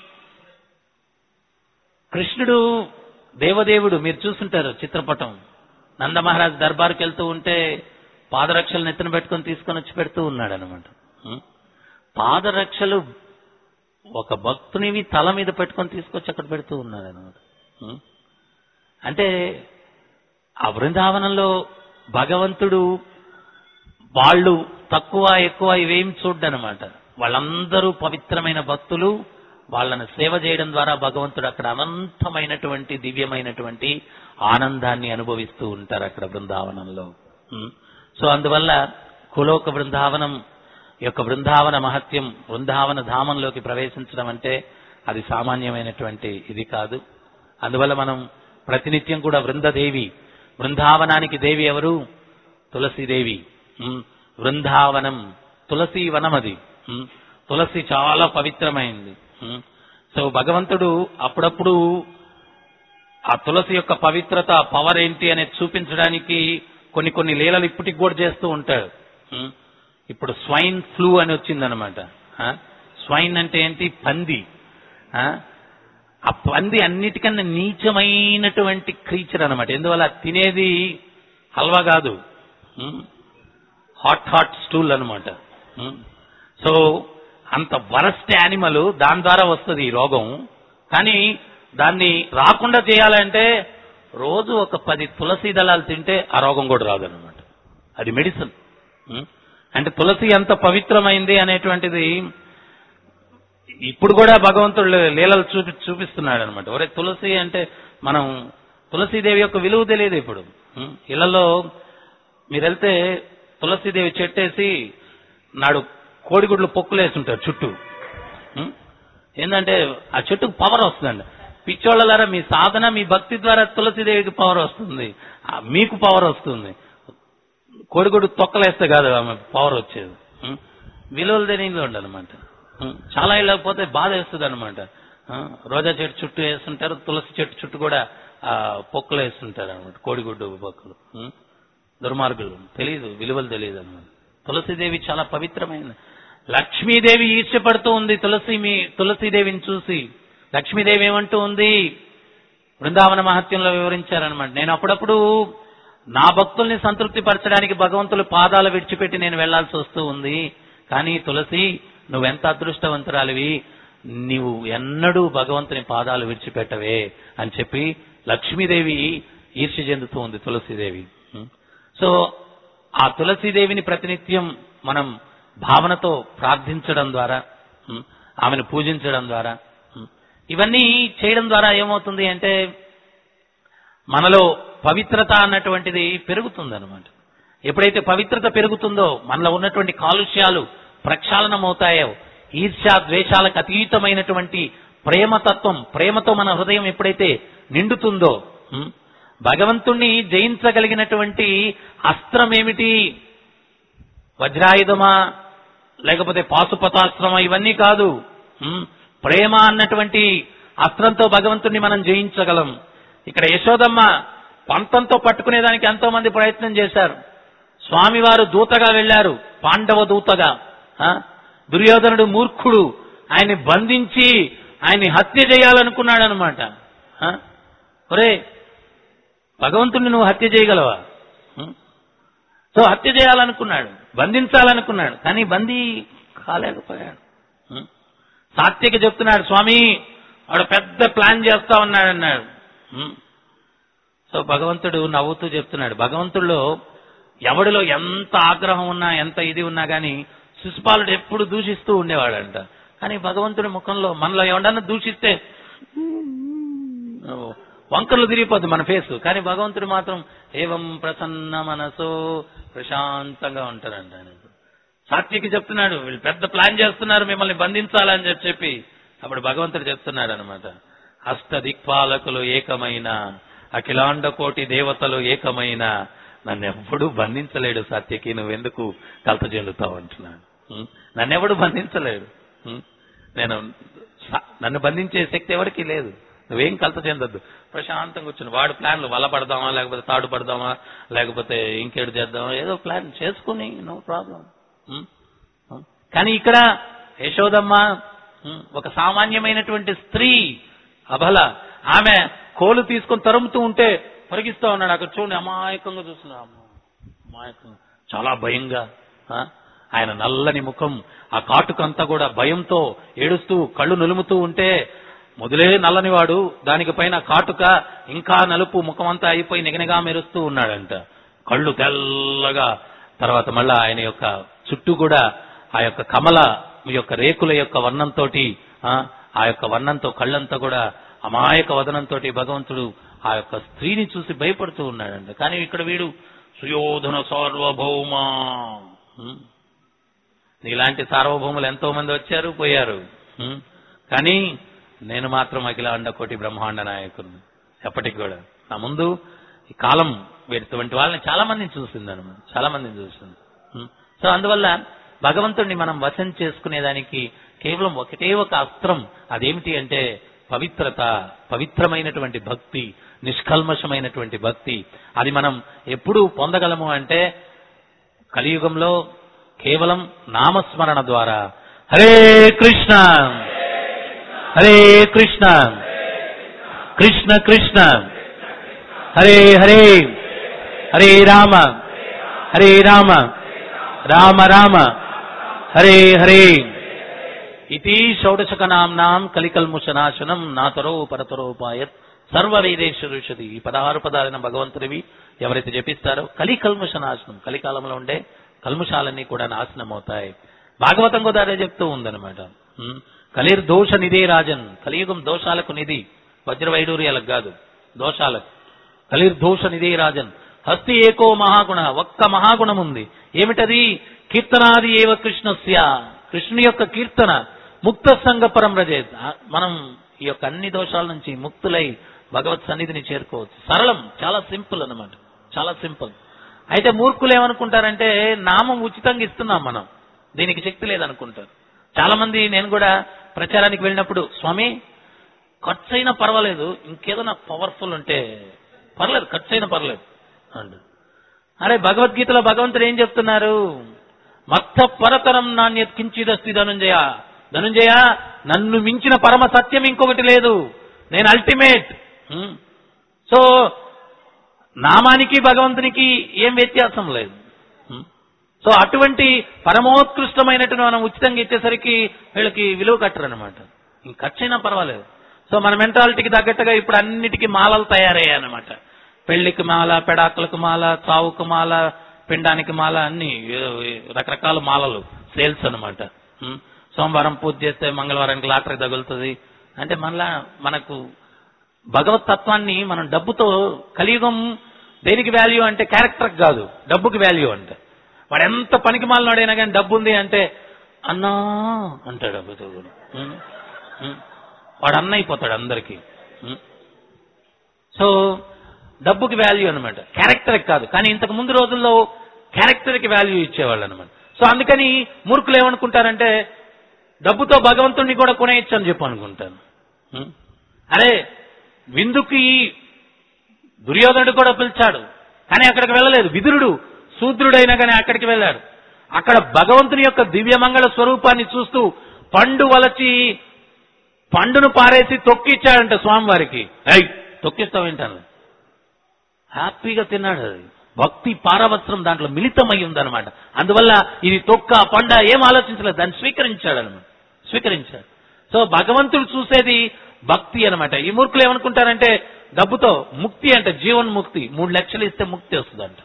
కృష్ణుడు దేవదేవుడు మీరు చూస్తుంటారు చిత్రపటం. నందమహారాజ్ దర్బార్కి వెళ్తూ ఉంటే పాదరక్షలు నెత్తిన పెట్టుకొని తీసుకొని వచ్చి పెడుతూ ఉన్నాడు అనమాట. పాదరక్షలు ఒక భక్తునివి తల మీద పెట్టుకొని తీసుకొచ్చి అక్కడ పెడుతూ ఉన్నాడు అనమాట. అంటే ఆ బృందావనంలో భగవంతుడు వాళ్ళు తక్కువ ఎక్కువ ఇవేం చూడ్డనమాట. వాళ్ళందరూ పవిత్రమైన భక్తులు. వాళ్ళని సేవ చేయడం ద్వారా భగవంతుడు అక్కడ అనంతమైనటువంటి దివ్యమైనటువంటి ఆనందాన్ని అనుభవిస్తూ ఉంటారు అక్కడ బృందావనంలో. సో అందువల్ల కులోక బృందావనం యొక్క బృందావన మహత్యం, బృందావన ధామంలోకి ప్రవేశించడం అంటే అది సామాన్యమైనటువంటి ఇది కాదు. అందువల్ల మనం ప్రతినిత్యం కూడా బృందదేవి, బృందావనానికి దేవి ఎవరు? తులసీదేవి. బృందావనం తులసీ వనం అది. తులసి చాలా పవిత్రమైంది. సో భగవంతుడు అప్పుడప్పుడు ఆ తులసి యొక్క పవిత్రత, పవర్ ఏంటి అనేది చూపించడానికి కొన్ని కొన్ని లీలలు ఇప్పటికి కూడా చేస్తూ ఉంటాడు. ఇప్పుడు స్వైన్ ఫ్లూ అని వచ్చిందనమాట. స్వైన్ అంటే ఏంటి? పంది. ఆ పంది అన్నిటికన్నా నీచమైనటువంటి క్రీచర్ అనమాట. ఎందువల్ల తినేది హల్వా కాదు, హాట్ స్టూల్ అనమాట. సో అంత వరస్ట్ యానిమల్, దాని ద్వారా వస్తుంది ఈ రోగం. కానీ దాన్ని రాకుండా చేయాలంటే రోజు ఒక 10 తులసి దళాలు తింటే ఆ రోగం కూడా రాదనమాట. అది మెడిసిన్. అంటే తులసి ఎంత పవిత్రమైంది అనేటువంటిది ఇప్పుడు కూడా భగవంతుడు లీలలు చూపిస్తున్నాడు అనమాట. ఒరే తులసి అంటే మనం తులసీదేవి యొక్క విలువ తెలియదు. ఇప్పుడు ఇళ్లలో మీరు వెళ్తే తులసీదేవి చెట్టేసి నాడు కోడిగుడ్లు పొక్కులేస్తుంటారు చుట్టూ. ఏంటంటే ఆ చెట్టుకు పవర్ వస్తుందండి. పిచ్చోళ్ళలారా, మీ సాధన మీ భక్తి ద్వారా తులసీదేవికి పవర్ వస్తుంది, మీకు పవర్ వస్తుంది. కోడిగుడ్డు తొక్కలేస్తే కాదు ఆమె పవర్ వచ్చేది. విలువలు తెలియదు ఉండనమాట. చాలా ఇళ్ళకపోతే బాధ వేస్తుంది అనమాట. రోజా చెట్టు చుట్టూ వేస్తుంటారు, తులసి చెట్టు చుట్టూ కూడా పొక్కులు వేస్తుంటారు అనమాట. కోడిగుడ్డు పొక్కులు. దుర్మార్గులు తెలియదు, విలువలు తెలియదు అనమాట. తులసీదేవి చాలా పవిత్రమైనది. లక్ష్మీదేవి ఈర్ష్యపడుతూ ఉంది తులసీదేవిని చూసి. లక్ష్మీదేవి ఏమంటూ ఉంది? బృందావన మహత్యంలో వివరించారనమాట. నేను అప్పుడప్పుడు నా భక్తుల్ని సంతృప్తి పరచడానికి భగవంతుల పాదాలు విడిచిపెట్టి నేను వెళ్లాల్సి వస్తూ ఉంది. కానీ తులసి, నువ్వెంత అదృష్టవంతురాలివి, నీవు ఎన్నడూ భగవంతుని పాదాలు విడిచిపెట్టవే అని చెప్పి లక్ష్మీదేవి ఈర్ష్య చెందుతూ ఉంది తులసీదేవి. సో ఆ తులసీదేవిని ప్రతినిత్యం మనం భావనతో ప్రార్థించడం ద్వారా, ఆమెను పూజించడం ద్వారా, ఇవన్నీ చేయడం ద్వారా ఏమవుతుంది అంటే మనలో పవిత్రత అన్నటువంటిది పెరుగుతుంది అనమాట. ఎప్పుడైతే పవిత్రత పెరుగుతుందో మనలో ఉన్నటువంటి కాలుష్యాలు ప్రక్షాళనమవుతాయో, ఈర్ష్యా ద్వేషాలకు అతీతమైనటువంటి ప్రేమతత్వం, ప్రేమతో మన హృదయం ఎప్పుడైతే నిండుతుందో, భగవంతుణ్ణి జయించగలిగినటువంటి అస్త్రం ఏమిటి? వజ్రాయుధమా లేకపోతే పాశుపతాస్త్రమా? ఇవన్నీ కాదు. ప్రేమ అన్నటువంటి అస్త్రంతో భగవంతుణ్ణి మనం జయించగలం. ఇక్కడ యశోదమ్మ పంతంతో పట్టుకునేదానికి ఎంతో మంది ప్రయత్నం చేశారు. స్వామివారు దూతగా వెళ్లారు, పాండవ దూతగా. దుర్యోధనుడు మూర్ఖుడు, ఆయన్ని బంధించి ఆయన్ని హత్య చేయాలనుకున్నాడు అనమాట. ఒరే భగవంతుడిని నువ్వు హత్య చేయగలవా? సో హత్య చేయాలనుకున్నాడు, బంధించాలనుకున్నాడు, కానీ బందీ కాలేకపోయాడు. సాత్యకి చెప్తున్నాడు, స్వామి వాడు పెద్ద ప్లాన్ చేస్తా ఉన్నాడు అన్నాడు. సో భగవంతుడు నవ్వుతూ చెప్తున్నాడు, భగవంతుడిలో ఎవడిలో ఎంత ఆగ్రహం ఉన్నా ఎంత ఇది ఉన్నా కానీ శిశుపాలుడు ఎప్పుడు దూషిస్తూ ఉండేవాడంట. కానీ భగవంతుడి ముఖంలో మనలో ఎవడన్నా దూషిస్తే వంకర్లు తిరిగిపోద్ది మన ఫేసు, కానీ భగవంతుడు మాత్రం ఏవం ప్రసన్న మనసో ప్రశాంతంగా ఉంటాడంట. సాత్వికి చెప్తున్నాడు, వీళ్ళు పెద్ద ప్లాన్ చేస్తున్నారు మిమ్మల్ని బంధించాలని చెప్పి. అప్పుడు భగవంతుడు చెప్తున్నాడు అనమాట, అష్టదిక్పాలకులు ఏకమైన, అఖిలాండ కోటి దేవతలు ఏకమైన నన్నెవ్వడూ బంధించలేడు సాత్యకి, నువ్వెందుకు కలత చెందుతావు అంటున్నాడు. నన్నెవడు బంధించలేడు, నన్ను బంధించే శక్తి ఎవరికి లేదు, నువ్వేం కలత చెందొద్దు, ప్రశాంతంగా కూర్చుని వాడు ప్లాన్లు వల పడదామా లేకపోతే తాడు పడదామా లేకపోతే ఇంకేడు చేద్దామా ఏదో ప్లాన్ చేసుకుని నో ప్రాబ్లం. కానీ ఇక్కడ యశోదమ్మ ఒక సామాన్యమైనటువంటి స్త్రీ, అబల, ఆమె కోలు తీసుకొని తరుముతూ ఉంటే పరిగిస్తా ఉన్నాడు. అక్కడ చూడండి అమాయకంగా చూస్తున్నాడు, అమాయకంగా చాలా భయంగా. ఆయన నల్లని ముఖం, ఆ కాటుకంతా కూడా భయంతో ఏడుస్తూ కళ్ళు నులుముతూ ఉంటే, మొదలే నల్లనివాడు దానికి పైన కాటుక ఇంకా నలుపు, ముఖమంతా అయిపోయి నిగనిగా మెరుస్తూ ఉన్నాడంట, కళ్ళు తెల్లగా. తర్వాత మళ్ళా ఆయన యొక్క చుట్టూ కూడా ఆ యొక్క కమల యొక్క రేకుల యొక్క వర్ణంతో, ఆ యొక్క వర్ణంతో కళ్ళంతా కూడా అమాయక వదనంతో భగవంతుడు ఆ యొక్క స్త్రీని చూసి భయపడుతూ ఉన్నాడంట. కానీ ఇక్కడ వీడు సుయోధన సార్వభౌమ, నీలాంటి సార్వభౌములు ఎంతో మంది వచ్చారు పోయారు, కానీ నేను మాత్రం అఖిలాండ కోటి బ్రహ్మాండ నాయకుడిని ఎప్పటికి కూడా. నా ముందు ఈ కాలం వీటిటువంటి వాళ్ళని చాలా మందిని చూసింది అనమాట, చాలా మందిని చూసింది. సో అందువల్ల భగవంతుడిని మనం వశం చేసుకునేదానికి కేవలం ఒకటే ఒక అస్త్రం, అదేమిటి అంటే పవిత్రత, పవిత్రమైనటువంటి భక్తి, నిష్కల్మషమైనటువంటి భక్తి. అది మనం ఎప్పుడు పొందగలము అంటే కలియుగంలో కేవలం నామస్మరణ ద్వారా. హరే కృష్ణ హరే కృష్ణ కృష్ణ కృష్ణ హరే హరే, హరే రామ హరే రామ రామ రామ హరే హరే. ఇతి షోడశకనాంనాం కలికల్ముషనాశనం నాతరో పరతరోపాయత్ సర్వవేదేశ్వరుషది. ఈ 16 పదాలైన భగవంతుడివి ఎవరైతే జపిస్తారో కలికల్ముషనాశనం, కలికాలంలో ఉండే కల్ముషాలన్నీ కూడా నాశనం అవుతాయి. భాగవతం కూడా అదే చెప్తూ ఉందన్నమాట. కలిర్దోష నిధే రాజన్, కలియుగం దోషాలకు నిధి, వజ్రవైడూర్యాలకు కాదు, దోషాలకు. కలిర్దోష నిధే రాజన్. హస్తి ఏకో మహాగుణ, ఒక్క మహాగుణం ఉంది, ఏమిటది? కీర్తనాది ఏవ కృష్ణస్య, కృష్ణుని యొక్క కీర్తన. ముక్త సంగ పరం రజేత్, మనం ఈ యొక్క అన్ని దోషాల నుంచి ముక్తులై భగవత్ సన్నిధిని చేరుకోవచ్చు. సరళం, చాలా సింపుల్ అన్నమాట, చాలా సింపుల్. అయితే మూర్ఖులు ఏమనుకుంటారంటే నామం ఉచితంగా ఇస్తున్నాం మనం, దీనికి శక్తి లేదనుకుంటారు. చాలా మంది, నేను కూడా ప్రచారానికి వెళ్ళినప్పుడు, స్వామి ఖర్చు అయినా పర్వాలేదు, ఇంకేదైనా పవర్ఫుల్ ఉంటే పర్లేదు, ఖర్చు అయినా పర్లేదు అండి. అరే భగవద్గీతలో భగవంతుడు ఏం చెప్తున్నారు? మత్త పరతరం నాణ్యత్ కించిదస్తి ధనుంజయ, ధనుంజయ నన్ను మించిన పరమ సత్యం ఇంకొకటి లేదు, నేను అల్టిమేట్. సో నామానికి భగవంతునికి ఏం వ్యత్యాసం లేదు. సో అటువంటి పరమోత్కృష్టమైనటువంటి మనం ఉచితంగా ఇచ్చేసరికి వీళ్ళకి విలువ కట్టరనమాట, ఇంక ఖర్చైనా పర్వాలేదు. సో మన మెంటాలిటీకి తగ్గట్టుగా ఇప్పుడు అన్నిటికీ మాలలు తయారయ్యాయి అనమాట. పెళ్లికి మాల, పెడాకులకు మాల, చావుకు మాల, పిండానికి మాల, అన్ని రకరకాల మాలలు సేల్స్ అనమాట. సోమవారం పూజ చేస్తే మంగళవారానికి లాటరీ తగులుతుంది అంటే మనకు భగవత్ తత్వాన్ని మనం డబ్బుతో, కలియుగం దేనికి వాల్యూ అంటే క్యారెక్టర్ కాదు, డబ్బుకి వాల్యూ అంటే. వాడు ఎంత పనికి మాలినాడైనా కానీ డబ్బు ఉంది అంటే అన్నా అంటాడు, డబ్బుతో కూడా వాడు అన్న అయిపోతాడు అందరికీ. సో డబ్బుకి వాల్యూ అనమాట, క్యారెక్టర్కి కాదు. కానీ ఇంతకు ముందు రోజుల్లో క్యారెక్టర్కి వాల్యూ ఇచ్చేవాళ్ళు అనమాట. సో అందుకని మూర్ఖులు ఏమనుకుంటారంటే డబ్బుతో భగవంతుడిని కూడా కొనేయచ్చు అని చెప్పి అనుకుంటాను. అరే విందుకి దుర్యోధనుడు కూడా పిలిచాడు, కానీ అక్కడికి వెళ్ళలేదు. విదురుడు శూద్రుడైనా కానీ అక్కడికి వెళ్ళాడు. అక్కడ భగవంతుని యొక్క దివ్యమంగళ స్వరూపాన్ని చూస్తూ పండు వలచి పండును పారేసి తొక్కిచ్చాడంట స్వామివారికి. తొక్కిస్తావేంటాను, హ్యాపీగా తిన్నాడు. అది భక్తి పారవస్త్రం దాంట్లో మిళితమై ఉందన్నమాట. అందువల్ల ఇది తొక్క పండ ఏం ఆలోచించలేదు, దాన్ని స్వీకరించాడు అనమాట, స్వీకరించాడు. సో భగవంతుడు చూసేది భక్తి అనమాట. ఈ మూర్ఖులు ఏమనుకుంటారంటే డబ్బుతో ముక్తి అంటే జీవన్ముక్తి, 3 లక్షలు ఇస్తే ముక్తి వస్తుందంట.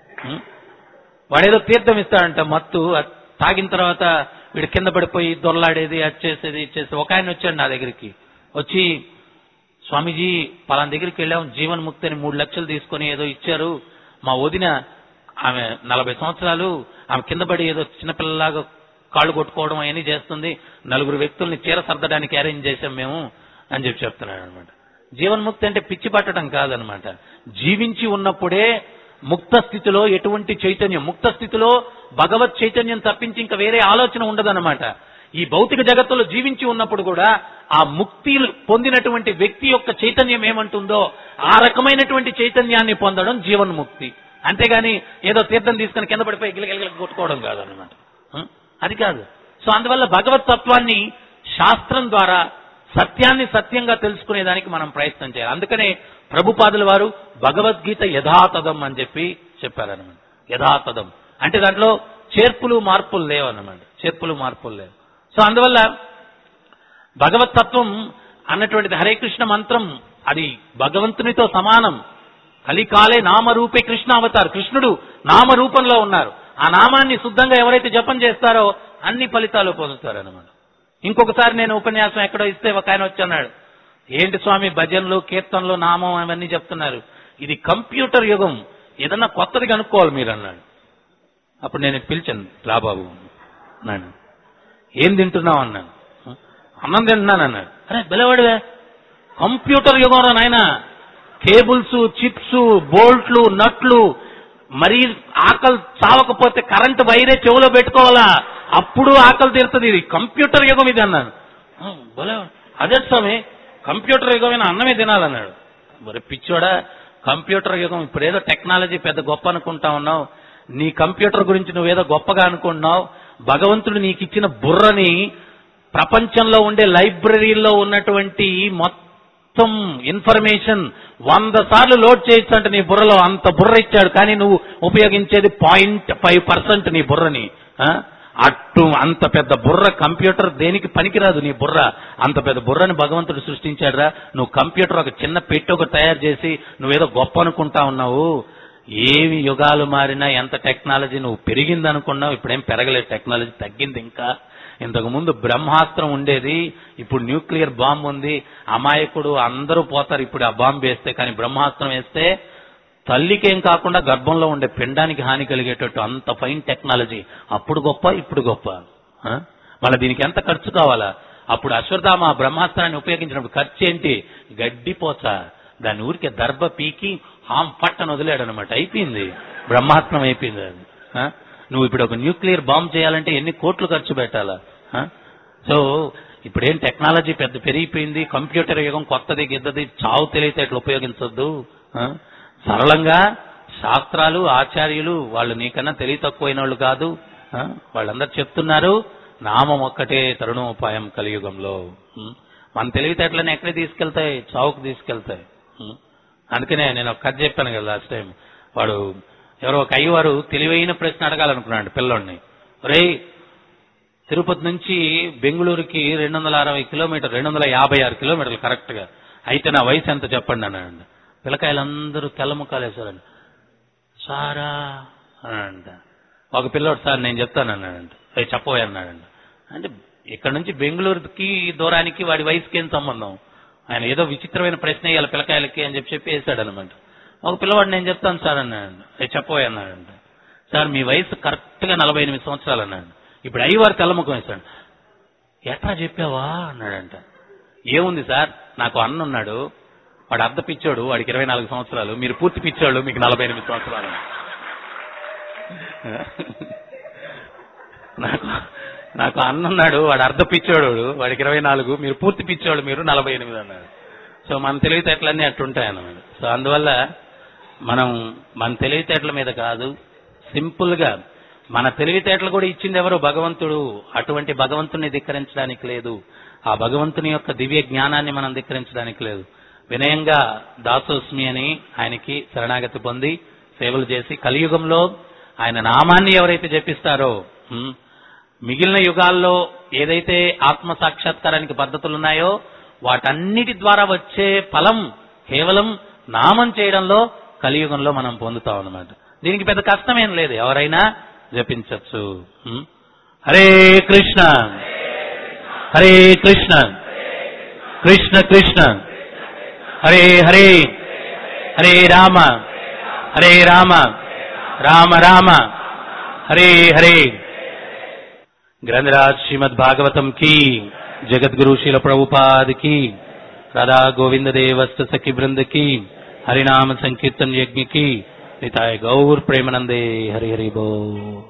వాడేదో తీర్థం ఇస్తాడంట, మత్తు తాగిన తర్వాత వీడు కింద పడిపోయి దొరలాడేది, అది చేసేది ఇచ్చేసి. ఒక ఆయన వచ్చాడు నా దగ్గరికి, వచ్చి స్వామీజీ పలానా దగ్గరికి వెళ్ళాం, జీవన్ముక్తి అని 3 లక్షలు తీసుకొని ఏదో ఇచ్చారు. మా వదిన ఆమె 40 సంవత్సరాలు, ఆమె కింద పడి ఏదో చిన్నపిల్లలాగా కాళ్ళు కొట్టుకోవడం అవన్నీ చేస్తుంది, 4 వ్యక్తుల్ని చీర సర్దడానికి అరేంజ్ చేశాం మేము అని చెప్తున్నాడు అనమాట. జీవన్ముక్తి అంటే పిచ్చి పట్టడం కాదనమాట. జీవించి ఉన్నప్పుడే ముక్త స్థితిలో ఎటువంటి చైతన్యం, ముక్త స్థితిలో భగవత్ చైతన్యం తప్పించి ఇంకా వేరే ఆలోచన ఉండదన్నమాట. ఈ భౌతిక జగత్తులో జీవించి ఉన్నప్పుడు కూడా ఆ ముక్తి పొందినటువంటి వ్యక్తి యొక్క చైతన్యం ఏమంటుందో ఆ రకమైనటువంటి చైతన్యాన్ని పొందడం జీవన్ముక్తి. అంతేగాని ఏదో తీర్థం తీసుకుని కింద పడిపోయి గిలగిలగిల కొట్టుకోవడం కాదనమాట, అది కాదు. సో అందువల్ల భగవత్ తత్వాన్ని శాస్త్రం ద్వారా సత్యాన్ని సత్యంగా తెలుసుకునేదానికి మనం ప్రయత్నం చేయాలి. అందుకనే ప్రభుపాదుల వారు భగవద్గీత యథాతథం అని చెప్పి చెప్పారనమాట. యథాతథం అంటే దాంట్లో చేర్పులు మార్పులు లేవన్నమాట, చేర్పులు మార్పులు లేవు. సో అందువల్ల భగవత్ తత్వం అన్నటువంటిది హరే కృష్ణ మంత్రం అది భగవంతునితో సమానం. కలికాలే నామరూపే కృష్ణ అవతారు, కృష్ణుడు నామరూపంలో ఉన్నారు. ఆ నామాన్ని శుద్ధంగా ఎవరైతే జపం చేస్తారో అన్ని ఫలితాలు పొందుతారన్నమాట. ఇంకొకసారి నేను ఉపన్యాసం ఎక్కడో ఇస్తే ఒక ఆయన వచ్చి అన్నాడు, ఏంటి స్వామి భజనలు కీర్తనలు నామం అవన్నీ చెప్తున్నారు, ఇది కంప్యూటర్ యుగం, ఏదన్నా కొత్తది కనుక్కోవాలి మీరు అన్నాడు. అప్పుడు నేను పిలిచాను, రాబాబు అన్నాడు. ఏం తింటున్నావు అన్నాను. అన్నం తింటున్నాను అన్నాడు. అరే బెలవాడివే, కంప్యూటర్ యుగం రా నాయన, కేబుల్స్, చిప్స్, బోల్ట్లు, నట్లు, మరీ ఆకలి చావకపోతే కరెంటు వైరే చెవులో పెట్టుకోవాలా, అప్పుడు ఆకలి తీరుతుంది, ఇది కంప్యూటర్ యుగం ఇది అన్నాను. అదే స్వామి కంప్యూటర్ యుగమైన అన్నమే తినాలన్నాడు. మరి పిచ్చోడా, కంప్యూటర్ యుగం ఇప్పుడేదో టెక్నాలజీ పెద్ద గొప్ప అనుకుంటా ఉన్నావు, నీ కంప్యూటర్ గురించి నువ్వేదో గొప్పగా అనుకుంటున్నావు. భగవంతుడు నీకు ఇచ్చిన బుర్రని ప్రపంచంలో ఉండే లైబ్రరీలో ఉన్నటువంటి మొత్తం ఇన్ఫర్మేషన్ 100 సార్లు లోడ్ చేయొచ్చు అంటే నీ బుర్రలో అంత బుర్ర ఇచ్చాడు, కానీ నువ్వు ఉపయోగించేది 0.5% నీ బుర్రని. అంత పెద్ద బుర్ర కంప్యూటర్ దేనికి పనికిరాదు నీ బుర్ర. అంత పెద్ద బుర్రని భగవంతుడు సృష్టించాడురా. నువ్వు కంప్యూటర్ ఒక చిన్న పెట్టి ఒక తయారు చేసి నువ్వేదో గొప్ప అనుకుంటా ఉన్నావు. ఏమి యుగాలు మారినా ఎంత టెక్నాలజీ నువ్వు పెరిగిందనుకున్నావు, ఇప్పుడేం పెరగలేదు, టెక్నాలజీ తగ్గింది. ఇంకా ఇంతకు ముందు బ్రహ్మాస్త్రం ఉండేది, ఇప్పుడు న్యూక్లియర్ బాంబు ఉంది. అమాయకుడు అందరూ పోతారు ఇప్పుడు ఆ బాంబు వేస్తే, కానీ బ్రహ్మాస్త్రం వేస్తే తల్లికేం కాకుండా గర్భంలో ఉండే పిండానికి హాని కలిగేటట్టు అంత ఫైన్ టెక్నాలజీ. అప్పుడు గొప్ప, ఇప్పుడు గొప్ప. మళ్ళీ దీనికి ఎంత ఖర్చు కావాలా? అప్పుడు అశ్వత్థామ బ్రహ్మాస్త్రాన్ని ఉపయోగించినప్పుడు ఖర్చు ఏంటి? గడ్డిపోచ, దాని ఊరికే దర్భ పీకి పట్టను వదిలేడు అనమాట. అయిపోయింది, బ్రహ్మాస్త్రం అయిపోయింది అది. నువ్వు ఇప్పుడు ఒక న్యూక్లియర్ బాంబ్ చేయాలంటే ఎన్ని కోట్లు ఖర్చు పెట్టాలా? సో ఇప్పుడేం టెక్నాలజీ పెద్ద పెరిగిపోయింది, కంప్యూటర్ యుగం కొత్తది గిద్దది, చావు తెలియతేట్లు ఉపయోగించొద్దు. సరళంగా శాస్త్రాలు ఆచార్యులు వాళ్ళు నీకన్నా తెలివి తక్కువైన వాళ్ళు కాదు, వాళ్ళందరూ చెప్తున్నారు నామం ఒక్కటే తరుణోపాయం కలియుగంలో. మన తెలివితేటలని ఎక్కడ తీసుకెళ్తాయి? చావుకు తీసుకెళ్తాయి. అందుకనే నేను ఒక కథ చెప్పాను కదా లాస్ట్ టైం. వాడు ఎవరో ఒక అయ్యవారు తెలివైన ప్రశ్న అడగాలనుకున్నాడు పిల్లోడిని. ఒరే, తిరుపతి నుంచి బెంగళూరుకి 260 కిలోమీటర్, 256 కిలోమీటర్లు కరెక్ట్ గా, అయితే నా వయసు ఎంత చెప్పండి అన్నాడు. పిల్లకాయలందరూ తెల్లముఖాలు వేశారండి. సారా అన్నాడంట. ఒక పిల్లోడు సార్ నేను చెప్తాను అన్నాడంట. అవి చెప్పబోయే అన్నాడంట. అంటే ఇక్కడ నుంచి బెంగళూరుకి దూరానికి వాడి వయసుకి ఏం సంబంధం? ఆయన ఏదో విచిత్రమైన ప్రశ్న వేయాలి పిల్లకాయలకి అని చెప్పి వేశాడు అనమాట. ఒక పిల్లవాడు నేను చెప్తాను సార్ అన్నాడు. అవి చెప్పబోయే అన్నాడంట. సార్ మీ వయసు కరెక్ట్ గా 48 సంవత్సరాలు అన్నాడు. ఇప్పుడు అయ్యవారు తెల్లముఖం వేశాడు. ఎట్లా చెప్పావా అన్నాడంట. ఏముంది సార్, నాకు అన్న ఉన్నాడు, వాడు అర్ధ పిచ్చోడు, వాడికి 24 సంవత్సరాలు, మీరు పూర్తి పిచ్చోడు, మీకు 48 సంవత్సరాలు. నాకు అన్న ఉన్నాడు, వాడు అర్ధ పిచ్చోడు, వాడికి 24, మీరు పూర్తి పిచ్చోడు, మీరు 48 అన్నాడు. సో మన తెలివితేటలన్నీ అట్టుంటాయి అన్నమాట. సో అందువల్ల మనం మన తెలివితేటల మీద కాదు, సింపుల్ గా మన తెలివితేటలు కూడా ఇచ్చింది ఎవరు? భగవంతుడు. అటువంటి భగవంతుని ధిక్కరించడానికి లేదు, ఆ భగవంతుని యొక్క దివ్య జ్ఞానాన్ని మనం ధిక్కరించడానికి లేదు. వినయంగా దాసోస్మి అని ఆయనకి శరణాగతి పొంది సేవలు చేసి కలియుగంలో ఆయన నామాన్ని ఎవరైతే జపిస్తారో, మిగిలిన యుగాల్లో ఏదైతే ఆత్మ సాక్షాత్కారానికి పద్ధతులు ఉన్నాయో వాటన్నిటి ద్వారా వచ్చే ఫలం కేవలం నామం చేయడంలో కలియుగంలో మనం పొందుతాం అన్నమాట. దీనికి పెద్ద కష్టమేం లేదు, ఎవరైనా జపించచ్చు. హరే కృష్ణ హరే కృష్ణ కృష్ణ కృష్ణ హరే హరే హరే రామ హరే రామ రామ రామ హరే హరే. గ్రంథరాజ్ శ్రీమద్ భాగవతం की, जगद्गुरु श्रील प्रभुपाद की, राधा गोविंद देवस्त सखी वृंद की, हरिनाम संकीर्तन यज्ञ की, निताय गौर प्रेमानंदे हरि हरि बोल.